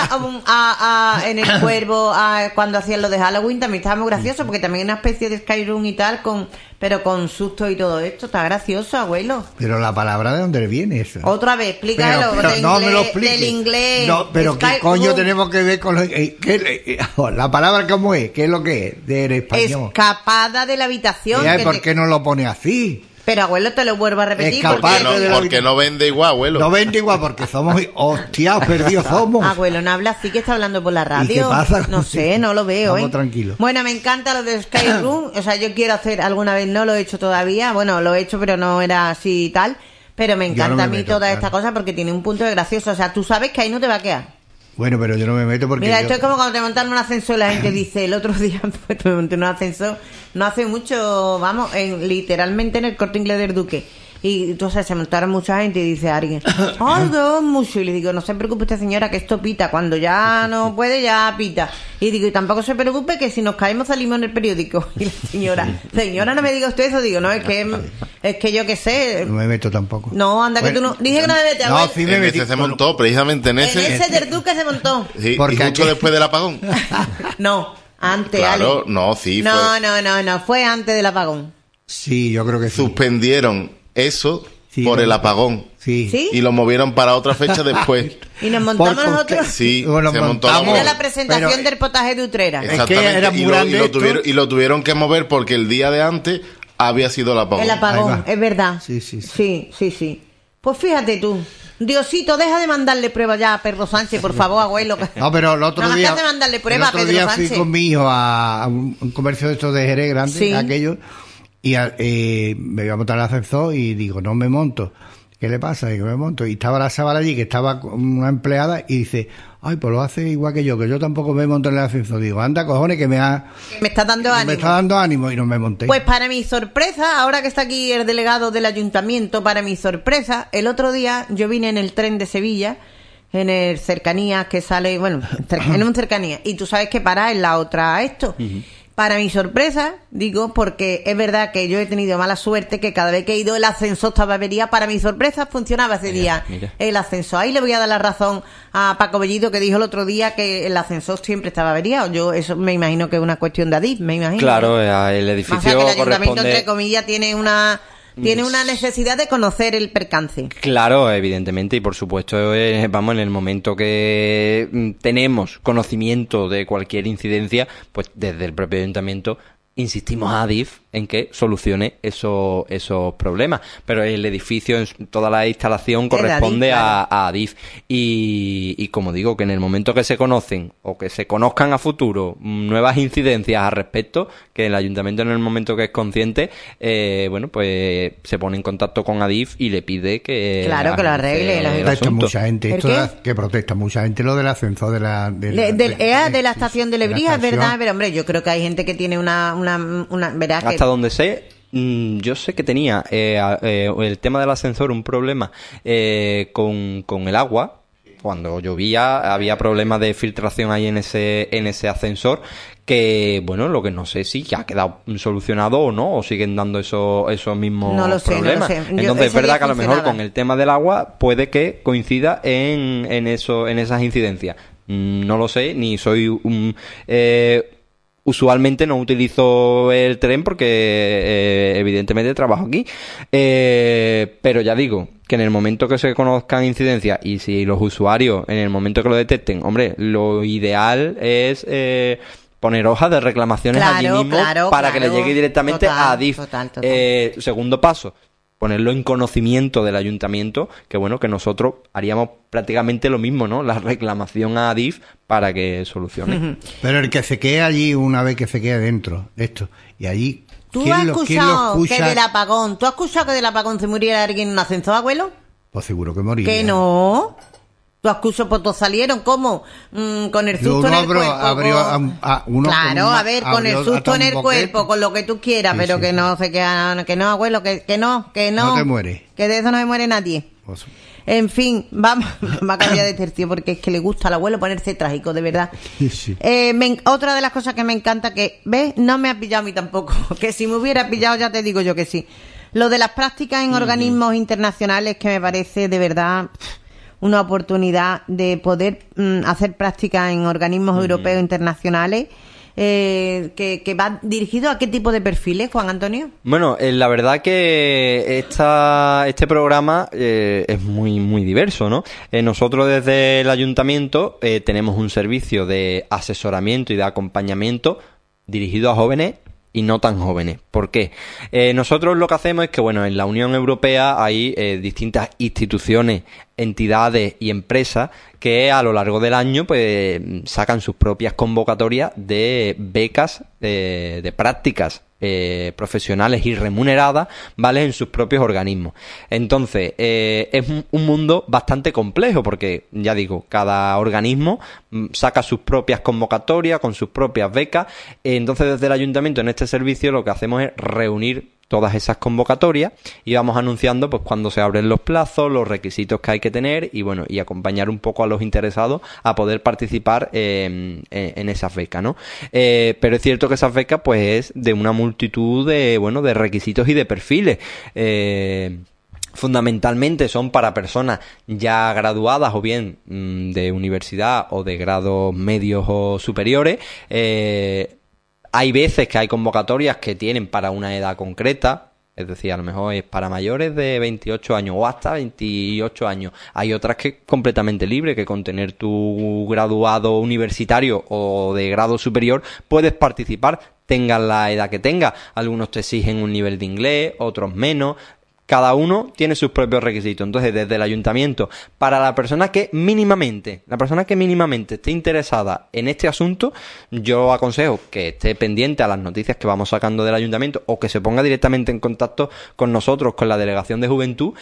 en el Cuervo cuando hacían lo de Halloween, también estaba muy gracioso porque también es una especie de Skyroom y tal, pero con susto y todo esto. Está gracioso, abuelo. Pero la palabra, ¿de dónde viene eso? Otra vez, explícalo. No me lo expliques. Del inglés. No, pero ¿qué coño tenemos que ver con la palabra cómo es? ¿Qué es lo que es del español? Escapada de la habitación. ¿Por qué no lo pone así? Pero abuelo, te lo vuelvo a repetir. Porque no vende igual, abuelo. No vende igual porque somos hostiados, perdidos somos. Abuelo, no habla así que está hablando por la radio. ¿Y qué pasa? No sé, no lo veo. Vamos tranquilo. Bueno, me encanta lo de Skyroom. O sea, yo quiero hacer alguna vez, no lo he hecho todavía. Bueno, lo he hecho, pero no era así y tal. Pero me encanta a mí toda esta cosa porque tiene un punto de gracioso. O sea, tú sabes que ahí no te va a quedar. Bueno, pero yo no me meto porque... Mira, esto es como cuando te montan un ascensor, la gente dice, el otro día pues, me monté un ascensor, no hace mucho, vamos, literalmente en el Corte Inglés del Duque. Y entonces se montaron mucha gente y dice alguien, ¡ay, mucho! Y le digo, no se preocupe usted, señora, que esto pita. Cuando ya no puede, ya pita. Y digo, y tampoco se preocupe que si nos caemos salimos en el periódico. Y la señora, no me diga usted eso. Digo, no, es que yo qué sé. No me meto tampoco. No, anda, bueno, que tú no... Dije que no me metes, no, sí me metí. Se montó, precisamente en ese. En ese del Duque se montó. Sí, porque y justo después del apagón. No. Antes, claro, Ale. no, sí. No, fue antes del apagón. Sí, yo creo que sí. Suspendieron eso sí, por el apagón. Sí. Y lo movieron para otra fecha después. ¿Y nos montamos nosotros? Sí, bueno, se montó la Era la presentación del potaje de Utrera. Exactamente, es que era muy grande y lo tuvieron que mover porque el día de antes había sido el apagón. El apagón, es verdad. Sí. Pues fíjate tú. Diosito, deja de mandarle pruebas ya a Pedro Sánchez, por favor, abuelo. No, pero el otro día... de mandarle pruebas a Pedro día Sánchez. fui con mi hijo a un comercio de estos de Jerez grande, sí. aquello, y me iba a montar el ascensor y digo, no me monto. ¿Qué le pasa? Digo, me monto. Y estaba la chavala allí, que estaba con una empleada, y dice, ay, pues lo hace igual que yo tampoco me monto en el ascensor. Digo, anda, cojones, que me está dando ánimo. Me está dando ánimo, y no me monté. Pues para mi sorpresa, ahora que está aquí el delegado del ayuntamiento, para mi sorpresa, el otro día yo vine en el tren de Sevilla, en el Cercanías, que sale, bueno, en un Cercanías, y tú sabes que para en la otra esto. Uh-huh. Para mi sorpresa, digo, porque es verdad que yo he tenido mala suerte, que cada vez que he ido el ascensor estaba avería. Para mi sorpresa funcionaba ese día el ascensor. Ahí le voy a dar la razón a Paco Bellido, que dijo el otro día que el ascensor siempre estaba averiado. Yo eso me imagino que es una cuestión de Adif, me imagino. Claro, el edificio o sea, que el ayuntamiento, corresponde... entre comillas, tiene una necesidad de conocer el percance. Claro, evidentemente, y por supuesto, vamos, en el momento que tenemos conocimiento de cualquier incidencia, pues desde el propio ayuntamiento insistimos a Adif en que solucione esos problemas, pero el edificio, en toda la instalación corresponde Adif, claro. a Adif, y como digo, que en el momento que se conocen o que se conozcan a futuro nuevas incidencias al respecto, que el ayuntamiento en el momento que es consciente, bueno, pues se pone en contacto con Adif y le pide que claro, que lo arregle. Protesta mucha gente, que protesta mucha gente lo del ascensor de la estación de Lebrija, es verdad, pero hombre, yo creo que hay gente que tiene una verá que hasta donde sé, yo sé que tenía el tema del ascensor un problema con el agua. Cuando llovía había problemas de filtración ahí en ese ascensor, que bueno, lo que no sé si ya ha quedado solucionado o no, o siguen dando esos mismos problemas. No lo sé. Entonces es verdad que a lo mejor con el tema del agua puede que coincida en esas incidencias. No lo sé, ni soy usualmente no utilizo el tren porque evidentemente trabajo aquí, pero ya digo que en el momento que se conozcan incidencias y si los usuarios en el momento que lo detecten, hombre, lo ideal es poner hojas de reclamaciones allí mismo para que le llegue directamente a Adif. Segundo paso, ponerlo en conocimiento del ayuntamiento, que bueno, que nosotros haríamos prácticamente lo mismo, ¿no? La reclamación a Adif para que solucione. Pero el que se quede allí una vez que se quede dentro de esto, y allí... ¿Tú has escuchado que del apagón, se muriera alguien en un ascensor, abuelo? Pues seguro que moriría. ¿Que no? ¿Tú has escuchado? Pues todos salieron, ¿cómo? Con el susto en el cuerpo. Con el susto en el cuerpo, con lo que tú quieras, pero que no se queda, que no, abuelo, que no. No te mueres. Que de eso no se muere nadie. Pues, en fin, vamos a cambiar de tercio porque es que le gusta al abuelo ponerse trágico, de verdad. Sí. Otra de las cosas que me encanta que, ¿ves? No me ha pillado a mí tampoco. Que si me hubiera pillado ya te digo yo que sí. Lo de las prácticas en organismos internacionales, que me parece de verdad una oportunidad de poder hacer prácticas en organismos europeos internacionales. Que va dirigido a qué tipo de perfiles, Juan Antonio. Bueno, la verdad que este programa es muy diverso, ¿no? Nosotros desde el ayuntamiento tenemos un servicio de asesoramiento y de acompañamiento dirigido a jóvenes y no tan jóvenes. ¿Por qué? Nosotros lo que hacemos es que, bueno, en la Unión Europea hay distintas instituciones, entidades y empresas que a lo largo del año pues sacan sus propias convocatorias de becas de prácticas profesionales y remuneradas, ¿vale? En sus propios organismos. Entonces, es un mundo bastante complejo porque, ya digo, cada organismo saca sus propias convocatorias con sus propias becas. Entonces, desde el ayuntamiento en este servicio lo que hacemos es reunir todas esas convocatorias y vamos anunciando pues cuando se abren los plazos, los requisitos que hay que tener y bueno, y acompañar un poco a los interesados a poder participar en esas becas, ¿no? Pero es cierto que esas becas pues es de una multitud de requisitos y de perfiles. fundamentalmente son para personas ya graduadas o bien de universidad o de grados medios o superiores. Hay veces que hay convocatorias que tienen para una edad concreta. Es decir, a lo mejor es para mayores de 28 años o hasta 28 años. Hay otras que completamente libre, que con tener tu graduado universitario o de grado superior puedes participar, tengas la edad que tengas. Algunos te exigen un nivel de inglés, otros menos. Cada uno tiene sus propios requisitos. Entonces, desde el ayuntamiento, para la persona que mínimamente esté interesada en este asunto, yo aconsejo que esté pendiente a las noticias que vamos sacando del ayuntamiento o que se ponga directamente en contacto con nosotros, con la Delegación de Juventud,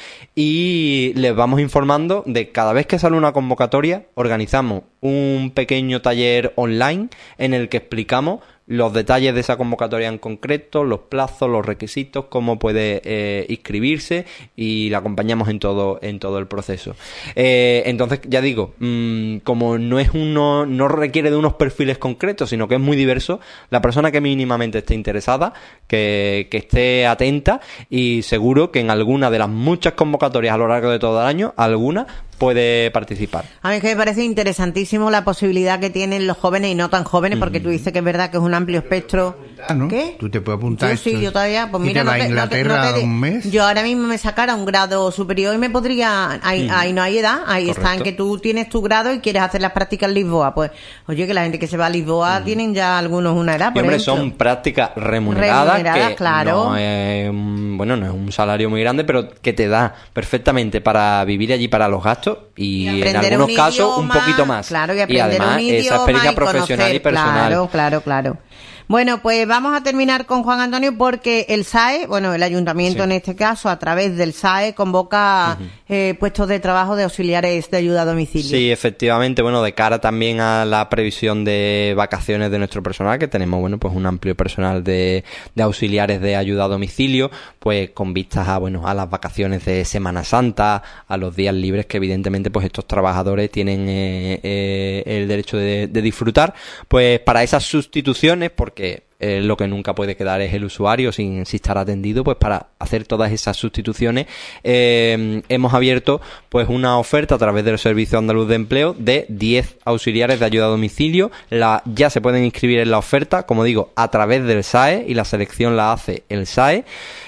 y les vamos informando de cada vez que sale una convocatoria, organizamos un pequeño taller online en el que explicamos los detalles de esa convocatoria en concreto, los plazos, los requisitos, cómo puede inscribirse, y la acompañamos en todo el proceso. Entonces, ya digo, como no requiere de unos perfiles concretos, sino que es muy diverso, la persona que mínimamente esté interesada, que esté atenta, y seguro que en alguna de las muchas convocatorias a lo largo de todo el año, alguna puede participar. A mí es que me parece interesantísimo la posibilidad que tienen los jóvenes y no tan jóvenes, porque tú dices que es verdad que es un amplio espectro. ¿No? ¿Qué? Tú te puedes apuntar. Yo todavía, pues mira, a Inglaterra un mes. Yo ahora mismo me sacara un grado superior y me podría, ahí no hay edad, ahí Correcto. está en que tú tienes tu grado y quieres hacer las prácticas en Lisboa. Pues, oye, que la gente que se va a Lisboa tienen ya algunos una edad, por hombre, ejemplo. son prácticas remuneradas que claro. no es un salario muy grande, pero que te da perfectamente para vivir allí, para los gastos, y en algunos casos un poquito más. Claro, y además esa experiencia profesional y personal. Claro. Bueno, pues vamos a terminar con Juan Antonio, porque el SAE, el ayuntamiento en este caso, a través del SAE, convoca puestos de trabajo de auxiliares de ayuda a domicilio. Sí, efectivamente, de cara también a la previsión de vacaciones de nuestro personal, que tenemos, pues un amplio personal de auxiliares de ayuda a domicilio, pues con vistas a las vacaciones de Semana Santa, a los días libres que evidentemente pues estos trabajadores tienen el derecho de disfrutar, pues para esas sustituciones, porque lo que nunca puede quedar es el usuario sin estar atendido, pues para hacer todas esas sustituciones hemos abierto pues una oferta a través del Servicio Andaluz de Empleo de 10 auxiliares de ayuda a domicilio. Ya se pueden inscribir en la oferta, como digo, a través del SAE, y la selección la hace el SAE.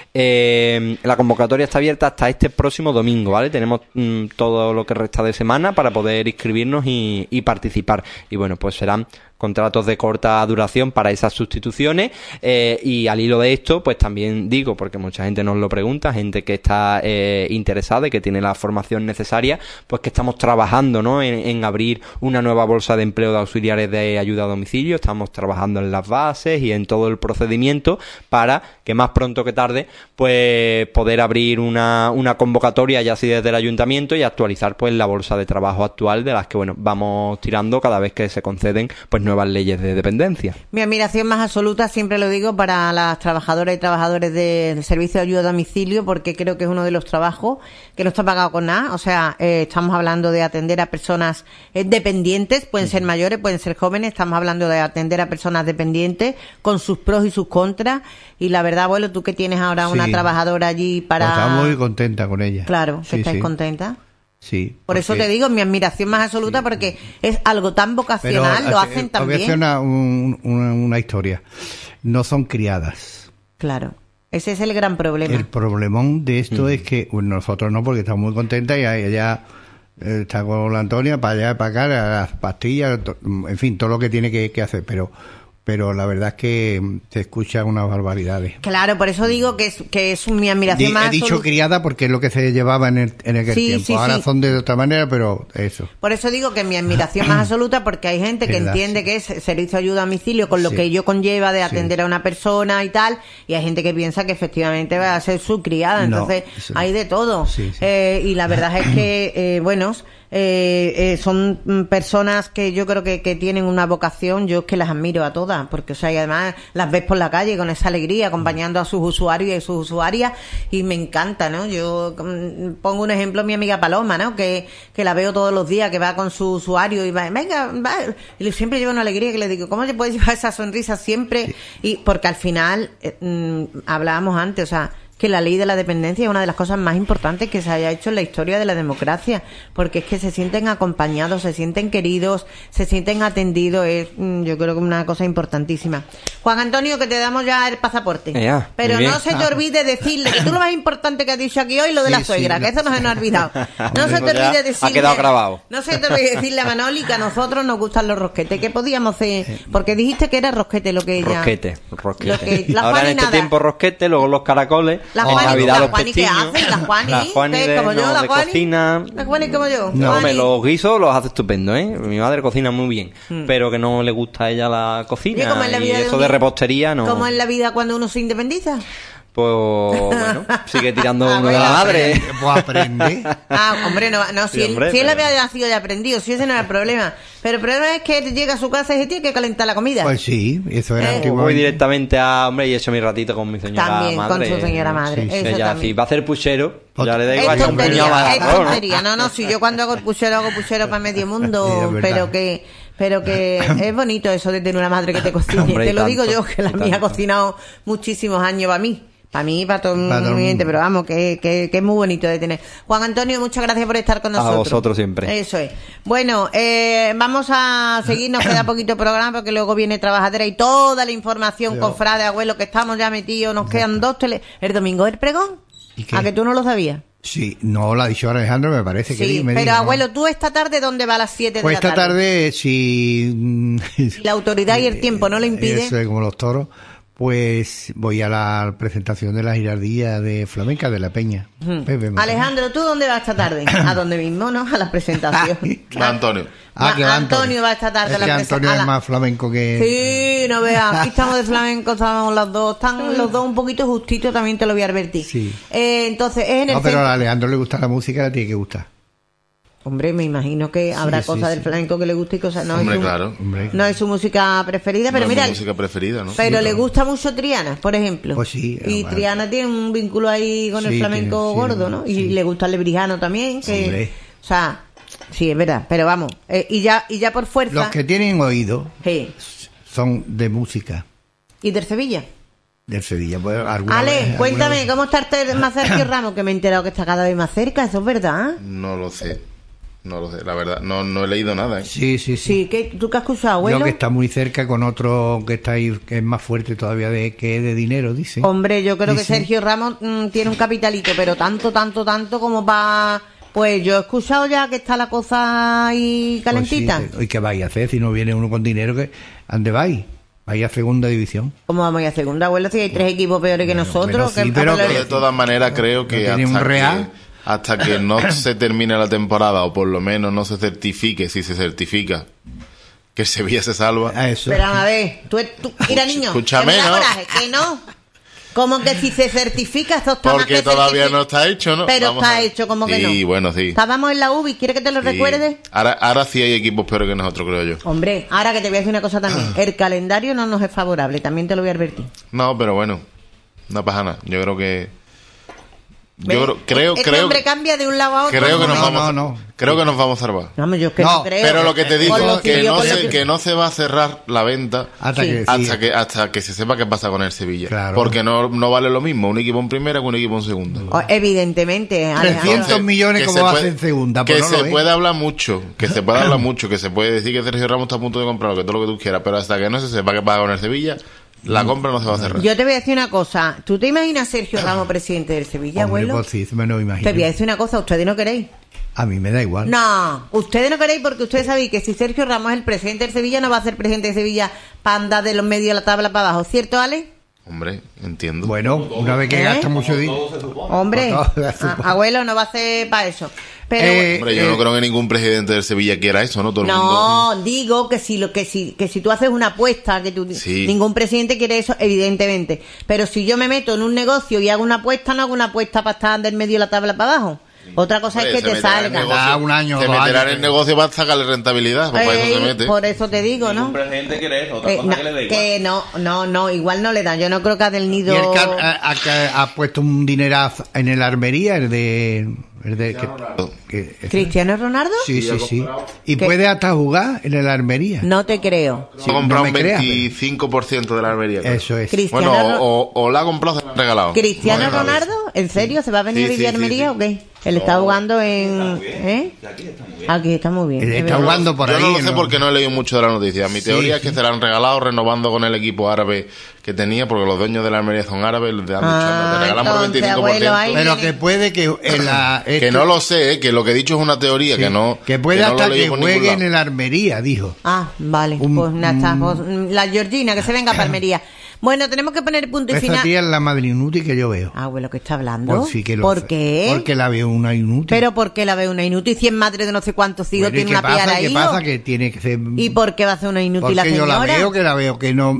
La convocatoria está abierta hasta este próximo domingo, ¿vale? Tenemos todo lo que resta de semana para poder inscribirnos y participar. Y pues serán contratos de corta duración para esas sustituciones, y al hilo de esto, pues también digo, porque mucha gente nos lo pregunta, gente que está interesada y que tiene la formación necesaria, pues que estamos trabajando, ¿no?, en abrir una nueva bolsa de empleo de auxiliares de ayuda a domicilio. Estamos trabajando en las bases y en todo el procedimiento para que más pronto que tarde pues poder abrir una convocatoria, ya así desde el ayuntamiento, y actualizar pues la bolsa de trabajo actual, de las que vamos tirando cada vez que se conceden pues nuevas leyes de dependencia. Mi admiración más absoluta, siempre lo digo, para las trabajadoras y trabajadores del servicio de ayuda a domicilio, porque creo que es uno de los trabajos que no está pagado con nada. O sea, estamos hablando de atender a personas dependientes, pueden ser mayores, pueden ser jóvenes, estamos hablando de atender a personas dependientes con sus pros y sus contras, y la verdad, abuelo, tú que tienes ahora una trabajadora allí para... Pues estamos muy contenta con ella. Claro, que estáis contenta. Sí. Por eso te digo, mi admiración más absoluta, porque es algo tan vocacional, pero lo hacen tan bien. Voy a hacer una historia. No son criadas. Claro. Ese es el gran problema. El problemón de esto es que nosotros no, porque estamos muy contentas, y ella está con la Antonia para allá, para acá, las pastillas, en fin, todo lo que tiene que hacer, pero la verdad es que se escuchan unas barbaridades. Claro, por eso digo que es mi admiración más absoluta. He dicho criada porque es lo que se llevaba en aquel tiempo. Sí, ahora son de otra manera, pero eso. Por eso digo que mi admiración más absoluta, porque hay gente que entiende que es servicio de ayuda a domicilio con lo que ello conlleva de atender a una persona y tal, y hay gente que piensa que efectivamente va a ser su criada. Entonces hay de todo. Y la verdad es que, son personas que yo creo que tienen una vocación. Yo es que las admiro a todas, porque y además las ves por la calle con esa alegría, acompañando a sus usuarios y sus usuarias, y me encanta, ¿no? Yo pongo un ejemplo, mi amiga Paloma, ¿no? Que la veo todos los días, que va con su usuario y va, y siempre lleva una alegría, que le digo, ¿cómo te puedes llevar esa sonrisa siempre? Y porque al final hablábamos antes, o sea, que la ley de la dependencia es una de las cosas más importantes que se haya hecho en la historia de la democracia, porque es que se sienten acompañados, se sienten queridos, se sienten atendidos, es yo creo que una cosa importantísima. Juan Antonio, que te damos ya el pasaporte, pero no se te olvide decirle que tú lo más importante que has dicho aquí hoy, lo de la suegra, que eso no se nos ha olvidado. No se te olvide decirle, ha quedado grabado. No se te olvide decirle a Manoli que a nosotros nos gustan los rosquetes. ¿Qué podíamos hacer? Porque dijiste que era rosquete lo que ella... Rosquete. Lo que, la ahora Juani en este nada. tiempo rosquete, luego los caracoles, La en Navidad los Juani, ¿qué pestiños. hace? La Juani, de, como yo, la de Juani. cocina. La Juani como yo. No, Juani. los guisos los hace estupendo, ¿eh? Mi madre cocina muy bien, pero que no le gusta a ella la cocina. ¿Cómo es la Y vida eso de repostería no. ¿Cómo es la vida cuando uno se independiza? Pues bueno, sigue tirando uno de bueno, la madre. Pues aprende. Hombre, no, Sí, si, hombre, si él pero- había nacido y aprendido, si ese no era el problema. Pero el problema es que él llega a su casa y se tiene que calentar la comida. Pues sí, eso era Voy Voy antiguamente. directamente a, hombre, y he hecho mi ratito con mi señora También, madre. con su señora madre. Sí, sí. Eso Ella, también. si va a hacer puchero, ya le da Es igual que un puñado tontería, más es arroz, ¿no? tontería. No, si yo cuando hago puchero para medio Sí, mundo, es verdad. pero que es bonito eso de tener una madre que te cocine. Hombre, y Te lo tanto, digo yo, que la y mía ha tanto. cocinado muchísimos años para mí. Para mí, para todo Para todo el el gente, mundo. pero vamos, que es muy bonito de tener. Juan Antonio, muchas gracias por estar con A nosotros. vosotros siempre. Eso es. Bueno, vamos a seguir, nos queda poquito programa porque luego viene Trabajadera y toda la información, cofrade, abuelo, que estamos ya metidos, nos quedan dos ¿El domingo es el pregón? ¿Y qué? ¿A que tú no lo sabías? Sí, no lo ha dicho Alejandro, me parece que Sí, me pero dijo, ¿no? abuelo, ¿tú esta tarde dónde va a las 7 Pues de la esta tarde? tarde, si Si la autoridad y el tiempo no lo impide. Eso es como los toros, pues voy a la presentación de la girardía de flamenca de la Peña. Pepe, me- Alejandro, ¿tú dónde vas esta tarde? A donde mismo, ¿no? A la presentación. Va Antonio. que va Antonio va esta tarde Es a que la Antonio presentación. es más flamenco que... Sí, no veas, aquí estamos de flamenco, estamos los dos, están los dos un poquito justitos, también te lo voy a advertir. Sí. Entonces, es en el No, pero centro- a Alejandro le gusta la música, le tiene que gustar. Hombre, me imagino que habrá sí, cosas del sí. flamenco que le guste y cosas no. Hombre, es su, claro. Hombre. no es su música preferida, pero No es mira, mi música preferida, ¿no? pero le gusta mucho Triana, por ejemplo. Pues sí, Y bueno. Triana tiene un vínculo ahí con el Sí, flamenco tiene, sí, gordo, ¿no? Y sí. le gusta el lebrijano también, que, Hombre. o sea, sí, es verdad, pero vamos, y ya por fuerza. Los que tienen oído Sí. son de música, ¿Y del Sevilla? del Sevilla. Pues, alguna Ale, vez- cuéntame, alguna ¿cómo está más Sergio Ramos? Que me he enterado que está cada vez más cerca, eso es verdad. No lo sé. No lo sé, la verdad. No he leído nada, ¿eh? vez. Sí, sí, sí. Sí, ¿tú qué has escuchado, abuelo? Yo que está muy cerca con otro que está ahí, que es más fuerte todavía que es de dinero, dice. Hombre, yo creo que Dice- Sergio Ramos tiene un capitalito, pero tanto como para... Pues yo he escuchado ya que está la cosa ahí calentita. Pues sí, ¿y qué vais a hacer si no viene uno con dinero? Que ¿dónde vais? Vais a segunda división. ¿Cómo vamos a ir a segunda, abuelo? Si hay tres equipos peores que nosotros. bueno, sí, que- pero Pero de todas maneras creo que tiene un Real. hasta que no se termine la temporada o por lo menos no se certifique, si se certifica que Sevilla se salva. A eso. Pero a ver, mira niño, Escúchame, que me da ¿no? coraje, que no. Como que si se certifica esto está más Porque que todavía certificado. no está hecho, ¿no? Pero Vamos está a ver. hecho, como que Sí, no. bueno, sí. Estábamos en la UBI, ¿quieres que te lo Sí. recuerde? Ahora sí hay equipos peores que nosotros, creo yo. Hombre, ahora que te voy a decir una cosa también. El calendario no nos es favorable, también te lo voy a advertir. No, pero bueno, no pasa nada. Yo creo que... ¿Ves? Este hombre cambia de un lado a otro. Creo que nos No, vamos no. creo que nos vamos a salvar. Vamos, yo es que no, No, creo. Pero lo que te digo Con los es que sirios, no con se, los- que no se va a cerrar la venta Hasta Sí. que, hasta que se sepa qué pasa con el Sevilla. Claro. Porque no vale lo mismo un equipo en primera que un equipo en segunda. Evidentemente, Alejandro. 300 millones que como se va a puede- hacer en segunda. Que pues no se lo es. puede hablar mucho, que se puede hablar mucho, que se puede decir que Sergio Ramos está a punto de comprar que todo lo que tú quieras, pero hasta que no se sepa qué pasa con el Sevilla, la compra no se va a cerrar. Yo te voy a decir una cosa. ¿Tú te imaginas Sergio Ramos presidente del Sevilla, Hombre, abuelo? pues sí, me lo imagino. Te voy a decir una cosa, ustedes no queréis. A mí me da igual. No, ustedes no queréis porque ustedes sabéis que si Sergio Ramos es el presidente del Sevilla, no va a ser presidente de Sevilla para andar de los medios de la tabla para abajo, ¿cierto, Ale? Hombre, entiendo. Bueno, una vez que ¿Eh? gasta mucho dinero. Hombre, Todo se supone. abuelo no va a ser para eso. Pero Hombre, yo no creo que ningún presidente del Sevilla quiera eso, ¿no? Todo el mundo. no, digo que si tú haces una apuesta, que tú, Sí. ningún presidente quiere eso, evidentemente. Pero si yo me meto en un negocio y hago una apuesta, no hago una apuesta para estar del medio de la tabla para abajo. Otra cosa Hombre, es se que te meterá en salga. negocio- Da un año, Se 2 meterá años. en el negocio para sacarle rentabilidad, pues para eso se mete. Por eso te digo, ¿no? Un presidente quiere eso, otra cosa No, que le da igual. que no, igual no le dan. Yo no creo que a Del Y Nido. el que ha puesto un dinero en el Armería, el de ¿Cristiano Ronaldo? Sí. Y puede hasta jugar en el Almería. No te creo. Sí, ha comprado un 25% de la Almería. Eso es. Bueno, o la ha comprado o se la han regalado. ¿Cristiano Ronaldo? ¿En serio? ¿Se va a venir a vivir a Almería o qué? Él está jugando en... Aquí está muy bien. Él está jugando por ahí. Yo no lo sé porque no he leído mucho de la noticia. Mi teoría es que se la han regalado renovando con el equipo árabe que tenía, porque los dueños de la Almería son árabes, les han dicho, te regalamos por 25%. Abuelo, pero que puede que en la... que no lo sé, que lo que he dicho es una teoría, que no... Que puede hasta que juegue en el Armería, dijo. Vale, pues nada, pues, la Georgina, que se venga para Almería. Bueno, tenemos que poner punto y final. Esa tía es la madre inútil que yo veo. Abuelo, ¿qué está hablando? Pues sí que lo ¿Por sé. qué? Porque la veo una inútil. ¿Pero por qué la veo una inútil? Si es madre de no sé cuántos hijos, tiene una piara ahí. ¿Qué pasa? Que tiene que ser... ¿Y por qué va a ser una inútil la señora? señora? Porque yo la veo que no.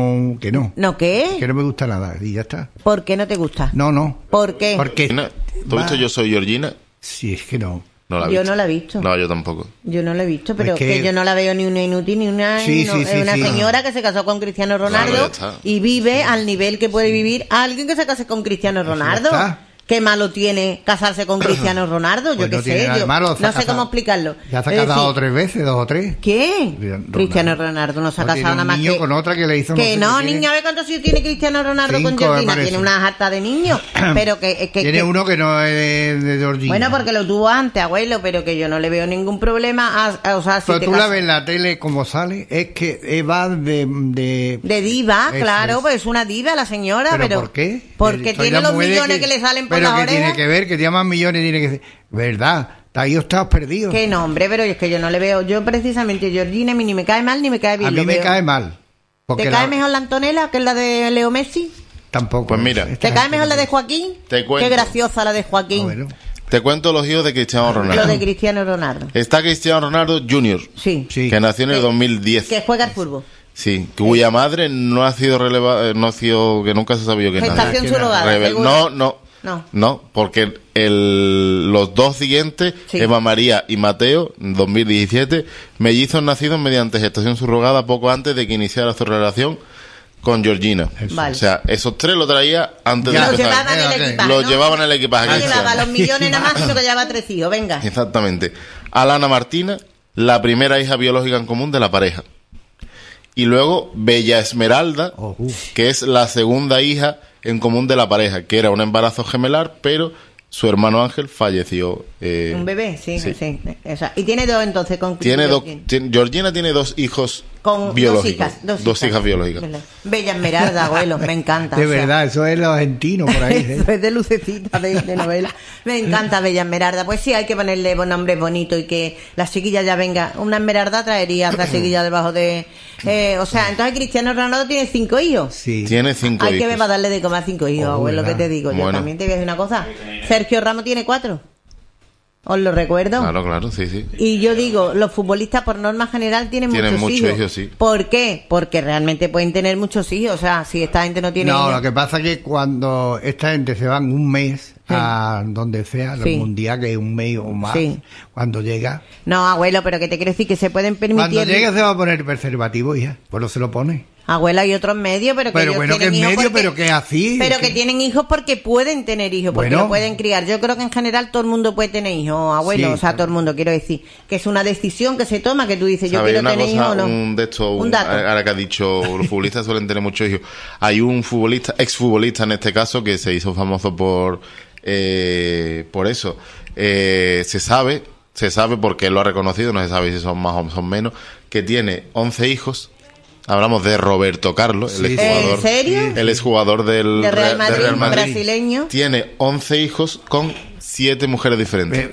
¿No qué? Que no me gusta nada y ya está. ¿Por qué no te gusta? No. ¿Por qué? Porque... ¿Tú has visto Yo Soy Georgina? Sí, es que no. Yo no la he visto. No, yo tampoco. Yo no la he visto, pero es que yo no la veo ni una inútil ni una... es una señora que se casó con Cristiano Ronaldo y vive al nivel que puede vivir alguien que se case con Cristiano Ronaldo. ¿Qué malo tiene casarse con Cristiano Ronaldo? Yo qué sé, no sé cómo explicarlo. Ya se ha casado 3 veces, 2 o 3. ¿Qué? Cristiano Ronaldo no se ha casado nada más que... con otra que le hizo... Que no, niña, a ver cuántos hijos tiene Cristiano Ronaldo con Georgina. Tiene una jarta de niños, pero que... Tiene uno que no es de Georgina. Bueno, porque lo tuvo antes, abuelo, pero que yo no le veo ningún problema. O sea, pero tú la ves en la tele como sale, es que va de diva, claro, pues es una diva la señora, pero... ¿por qué? Porque tiene los millones que le salen por las orejas. Pero que tiene que ver, que tiene más millones, tiene que ser... ¿Verdad? Ahí estás perdido. Qué nombre, pero es que yo no le veo. Yo precisamente, Georgina, a mí ni me cae mal ni me cae bien. A mí me cae mal. ¿Te cae mejor la Antonella que la de Leo Messi? Tampoco. Pues mira. ¿Te cae mejor la de Joaquín? Te cuento. Qué graciosa la de Joaquín. Bueno. Te cuento los hijos de Cristiano Ronaldo. Lo de Cristiano Ronaldo. Está Cristiano Ronaldo Jr. Sí. Que nació en el 2010. Que juega al fútbol. Sí, cuya madre no ha sido relevada, que nunca se ha sabido que nada. Gestación surrogada. No, porque los dos siguientes, Eva María y Mateo, en 2017, mellizos nacidos mediante gestación subrogada poco antes de que iniciara su relación con Georgina. Vale. O sea, esos 3 lo traía antes de empezar. Los llevaban en el equipaje. No llevaba los millones nada más, sino que llevaba 3 hijos. Venga. Exactamente. Alana Martina, la primera hija biológica en común de la pareja. Y luego Bella Esmeralda, que es la segunda hija en común de la pareja, que era un embarazo gemelar, pero su hermano Ángel falleció. Un bebé, sí. Y tiene 2 entonces con Georgina tiene 2 hijos con biológicos. 2 hijas biológicas. Bella Esmeralda, abuelo, me encanta. De verdad, eso es lo argentino por ahí. Eso es de lucecita de novela. Me encanta Bella Esmeralda. Pues sí, hay que ponerle nombres bonitos y que la chiquilla ya venga. Una Esmeralda traería a la chiquilla debajo de... o sea, entonces Cristiano Ronaldo tiene 5 hijos. Sí. Tiene 5 hijos. Hay que ver para darle de comer a 5 hijos, abuelo, que te digo. Yo también te voy a decir una cosa. Sergio Ramos tiene 4. ¿Os lo recuerdo? Claro, sí. Y yo digo, los futbolistas por norma general tienen muchos hijos. Sí. ¿Por qué? Porque realmente pueden tener muchos hijos. O sea, si esta gente no tiene hijos... lo que pasa es que cuando esta gente se van un mes a donde sea, el mundial, que es un mes o más, cuando llega... No, abuelo, pero que te quiero decir que se pueden permitir... Cuando llega se va a poner preservativo, hija. Pues no se lo pone. Abuela, hay otros medios, pero que bueno, que es medio, pero que así. Pero que tienen hijos porque pueden tener hijos, porque lo pueden criar. Yo creo que en general todo el mundo puede tener hijos, abuelo, o sea, todo el mundo, quiero decir, que es una decisión que se toma, que tú dices, yo quiero tener hijos o no. Un dato. Ahora que has dicho, los futbolistas suelen tener muchos hijos. Hay un futbolista, exfutbolista en este caso, que se hizo famoso por eso. Se sabe porque él lo ha reconocido, no se sabe si son más o son menos, que tiene 11 hijos. Hablamos de Roberto Carlos, el exjugador. ¿En serio? El exjugador del Real Madrid, brasileño. Tiene 11 hijos con 7 mujeres diferentes.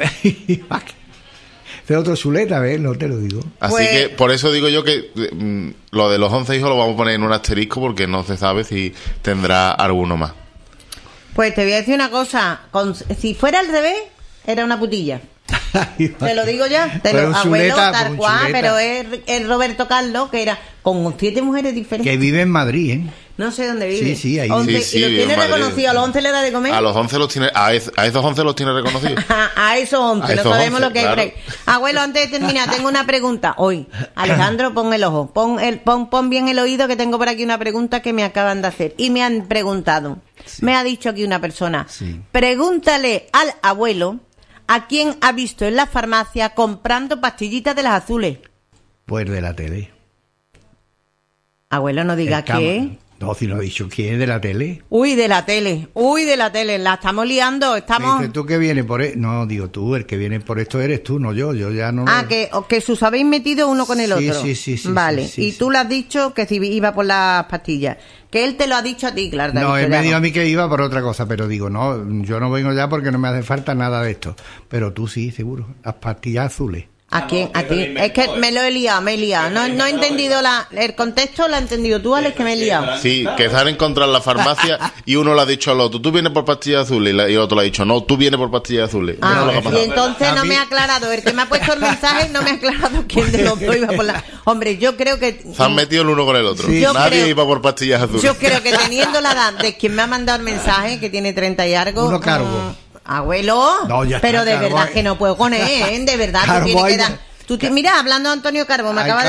De otro chuleta, ¿ves? No te lo digo. Así que por eso digo yo que lo de los 11 hijos lo vamos a poner en un asterisco porque no se sabe si tendrá alguno más. Pues te voy a decir una cosa. Si fuera al revés, era una putilla. Te lo digo ya, abuelo, tal cual, pero es Roberto Carlos, que era con 7 mujeres diferentes. Que vive en Madrid, ¿eh? No sé dónde vive. Sí, ahí vive. ¿Y los tiene reconocidos? ¿A los 11 le da de comer? A los 11 los tiene, a esos 11 los tiene reconocidos. a esos 11, no sabemos lo que hay por ahí. Abuelo, antes de terminar, tengo una pregunta. Hoy, Alejandro, pon el ojo, pon bien el oído, que tengo por aquí una pregunta que me acaban de hacer. Y me han preguntado, me ha dicho aquí una persona, pregúntale al abuelo ¿A quién ha visto en la farmacia comprando pastillitas de las azules? Pues de la tele. Abuelo, no digas qué. No, si no he dicho quién, de la tele. Uy, de la tele, la estamos liando, estamos... Dice, tú que vienes por esto. No, digo tú, el que viene por esto eres tú, no yo ya no... que os habéis metido uno con el otro. Sí. Vale, sí, y tú le has dicho que si iba por las pastillas. Que él te lo ha dicho a ti, claro. No, él me dijo a mí que iba por otra cosa, pero digo, no, yo no vengo ya porque no me hace falta nada de esto. Pero tú sí, seguro, las pastillas azules. ¿A quién? ¿A ti? Es que me lo he liado. No he entendido el contexto, lo has entendido tú, Alex, que me he liado. Sí, que se han encontrado en la farmacia y uno le ha dicho al otro, tú vienes por pastillas azules, y el otro le ha dicho, no, tú vienes por pastillas azules. Y entonces no me ha aclarado, el que me ha puesto el mensaje no me ha aclarado quién de los dos iba por la... Hombre, yo creo que... Se han metido el uno con el otro. Sí. Nadie iba por pastillas azules. Yo creo que teniendo la edad de quien me ha mandado el mensaje, que tiene 30 y algo... Uno cargo. Abuelo, no, pero de verdad que no puedo con él, de verdad, tú tienes que dar... Mira, hablando de Antonio Carbo, me acaba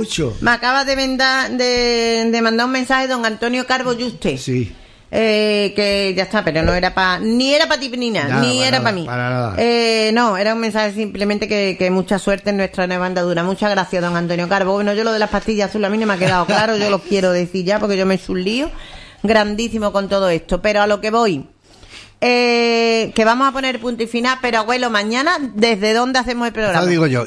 de mandar un mensaje don Antonio Carbo Juste. Sí. Que ya está, pero no era ni era para ti ni nada, ni era para mí. Para nada. No, era un mensaje simplemente que mucha suerte en nuestra nueva andadura. Muchas gracias, don Antonio Carbo. Bueno, yo lo de las pastillas azules a mí no me ha quedado claro, yo lo quiero decir ya porque yo me he hecho un lío grandísimo con todo esto. Pero a lo que voy, que vamos a poner punto y final, pero abuelo, mañana, ¿desde dónde hacemos el programa? Eso digo yo,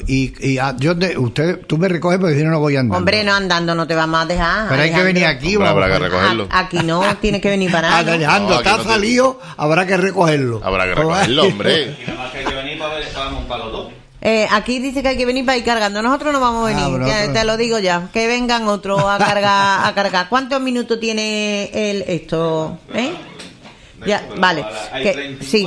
tú me recoges porque si no voy andando. Hombre, no andando, no te vamos a dejar. Pero hay que venir aquí. Habrá que recogerlo. Aquí no, tienes que venir para nada. Alejandro, está salido, habrá que recogerlo. Habrá que recogerlo, hombre. Y nada más que hay que venir para ver, para montar los dos. Aquí dice que hay que venir para ir cargando. Nosotros no vamos a venir, te lo digo ya. Que vengan otros a cargar. ¿Cuántos minutos tiene esto? Ya, vale. Sí.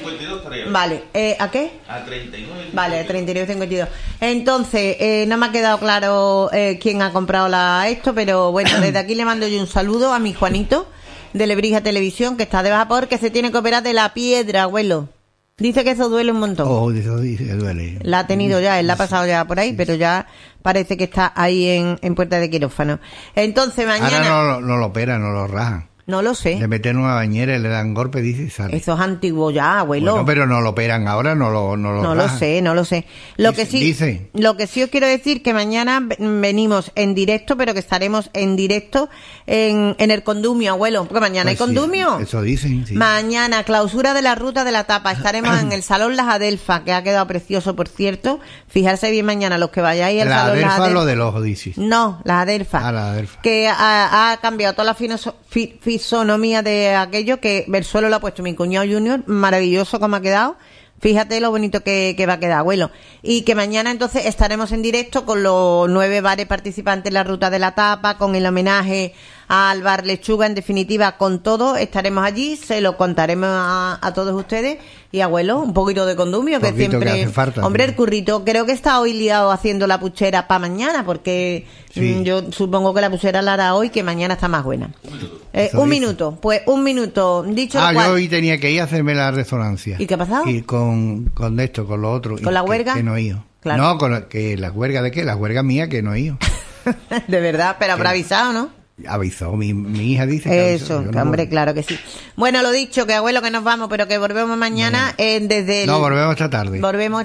Vale, ¿a qué? A 39. Vale, a 39,52. Entonces, no me ha quedado claro quién ha comprado esto, pero bueno, desde aquí le mando yo un saludo a mi Juanito de Lebrija Televisión, que está de baja porque se tiene que operar de la piedra, abuelo. Dice que eso duele un montón. Eso dice que duele. La ha tenido ya, él la ha pasado ya por ahí, pero ya parece que está ahí en puerta de quirófano. Entonces, mañana... Ahora no lo operan, no lo rajan. No lo sé. Le meten una bañera y le dan golpe, dice, y sale. Eso es antiguo ya, abuelo. Bueno, pero no lo operan ahora, no lo sé. Lo que sí os quiero decir que mañana venimos en directo, pero que estaremos en directo en el condumio, abuelo. Porque mañana pues hay condumio. Sí, eso dicen, sí. Mañana, clausura de la ruta de la tapa. Estaremos en el Salón Las Adelfas, que ha quedado precioso, por cierto. Fijarse bien mañana los que vayáis al Salón Las Adelfas. Lo de los dices. No, Las Adelfas. Las Adelfas. Que ha cambiado toda la fisonomía de aquello, que el suelo lo ha puesto mi cuñado Junior, maravilloso como ha quedado. Fíjate lo bonito que va a quedar, abuelo. Y que mañana entonces estaremos en directo con los 9 bares participantes en la ruta de la tapa, con el homenaje al Bar Lechuga, en definitiva, con todo. Estaremos allí, se lo contaremos a todos ustedes. Y abuelo, un poquito de condumio, que siempre... Que hace falta, hombre, el currito, creo que está hoy liado haciendo la puchera para mañana, porque yo supongo que la puchera la hará hoy, que mañana está más buena. Un minuto. Dicho lo cual... yo hoy tenía que ir a hacerme la resonancia. ¿Y qué ha pasado? Y con esto, con lo otro. ¿Con la huelga? Que no he ido. Claro. No, que la huelga de qué, la huelga mía que no he ido. De verdad, pero habrá avisado, ¿no? Avisó, mi hija dice que eso, avisó, que hombre, claro que sí. Bueno, lo dicho, que abuelo, que nos vamos, pero que volvemos mañana desde el... No, volvemos esta tarde. Volvemos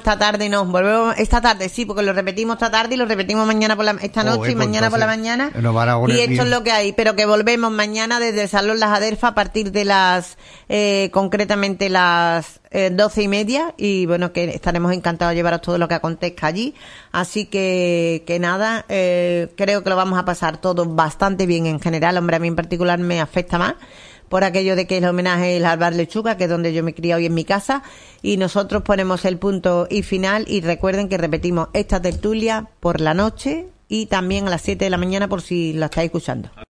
esta tarde, sí, porque lo repetimos esta tarde y lo repetimos mañana por esta noche y mañana por la mañana. Y esto es lo que hay, pero que volvemos mañana desde el Salón Las Adelfas a partir de concretamente las 12:30, y bueno, que estaremos encantados de llevaros todo lo que acontezca allí. Así que nada, creo que lo vamos a pasar todo bastante bien en general. Hombre, a mí en particular me afecta más por aquello de que el homenaje es al Bar Lechuga, que es donde yo me crié hoy en mi casa, y nosotros ponemos el punto y final. Y recuerden que repetimos esta tertulia por la noche y también a las 7 de la mañana por si la estáis escuchando.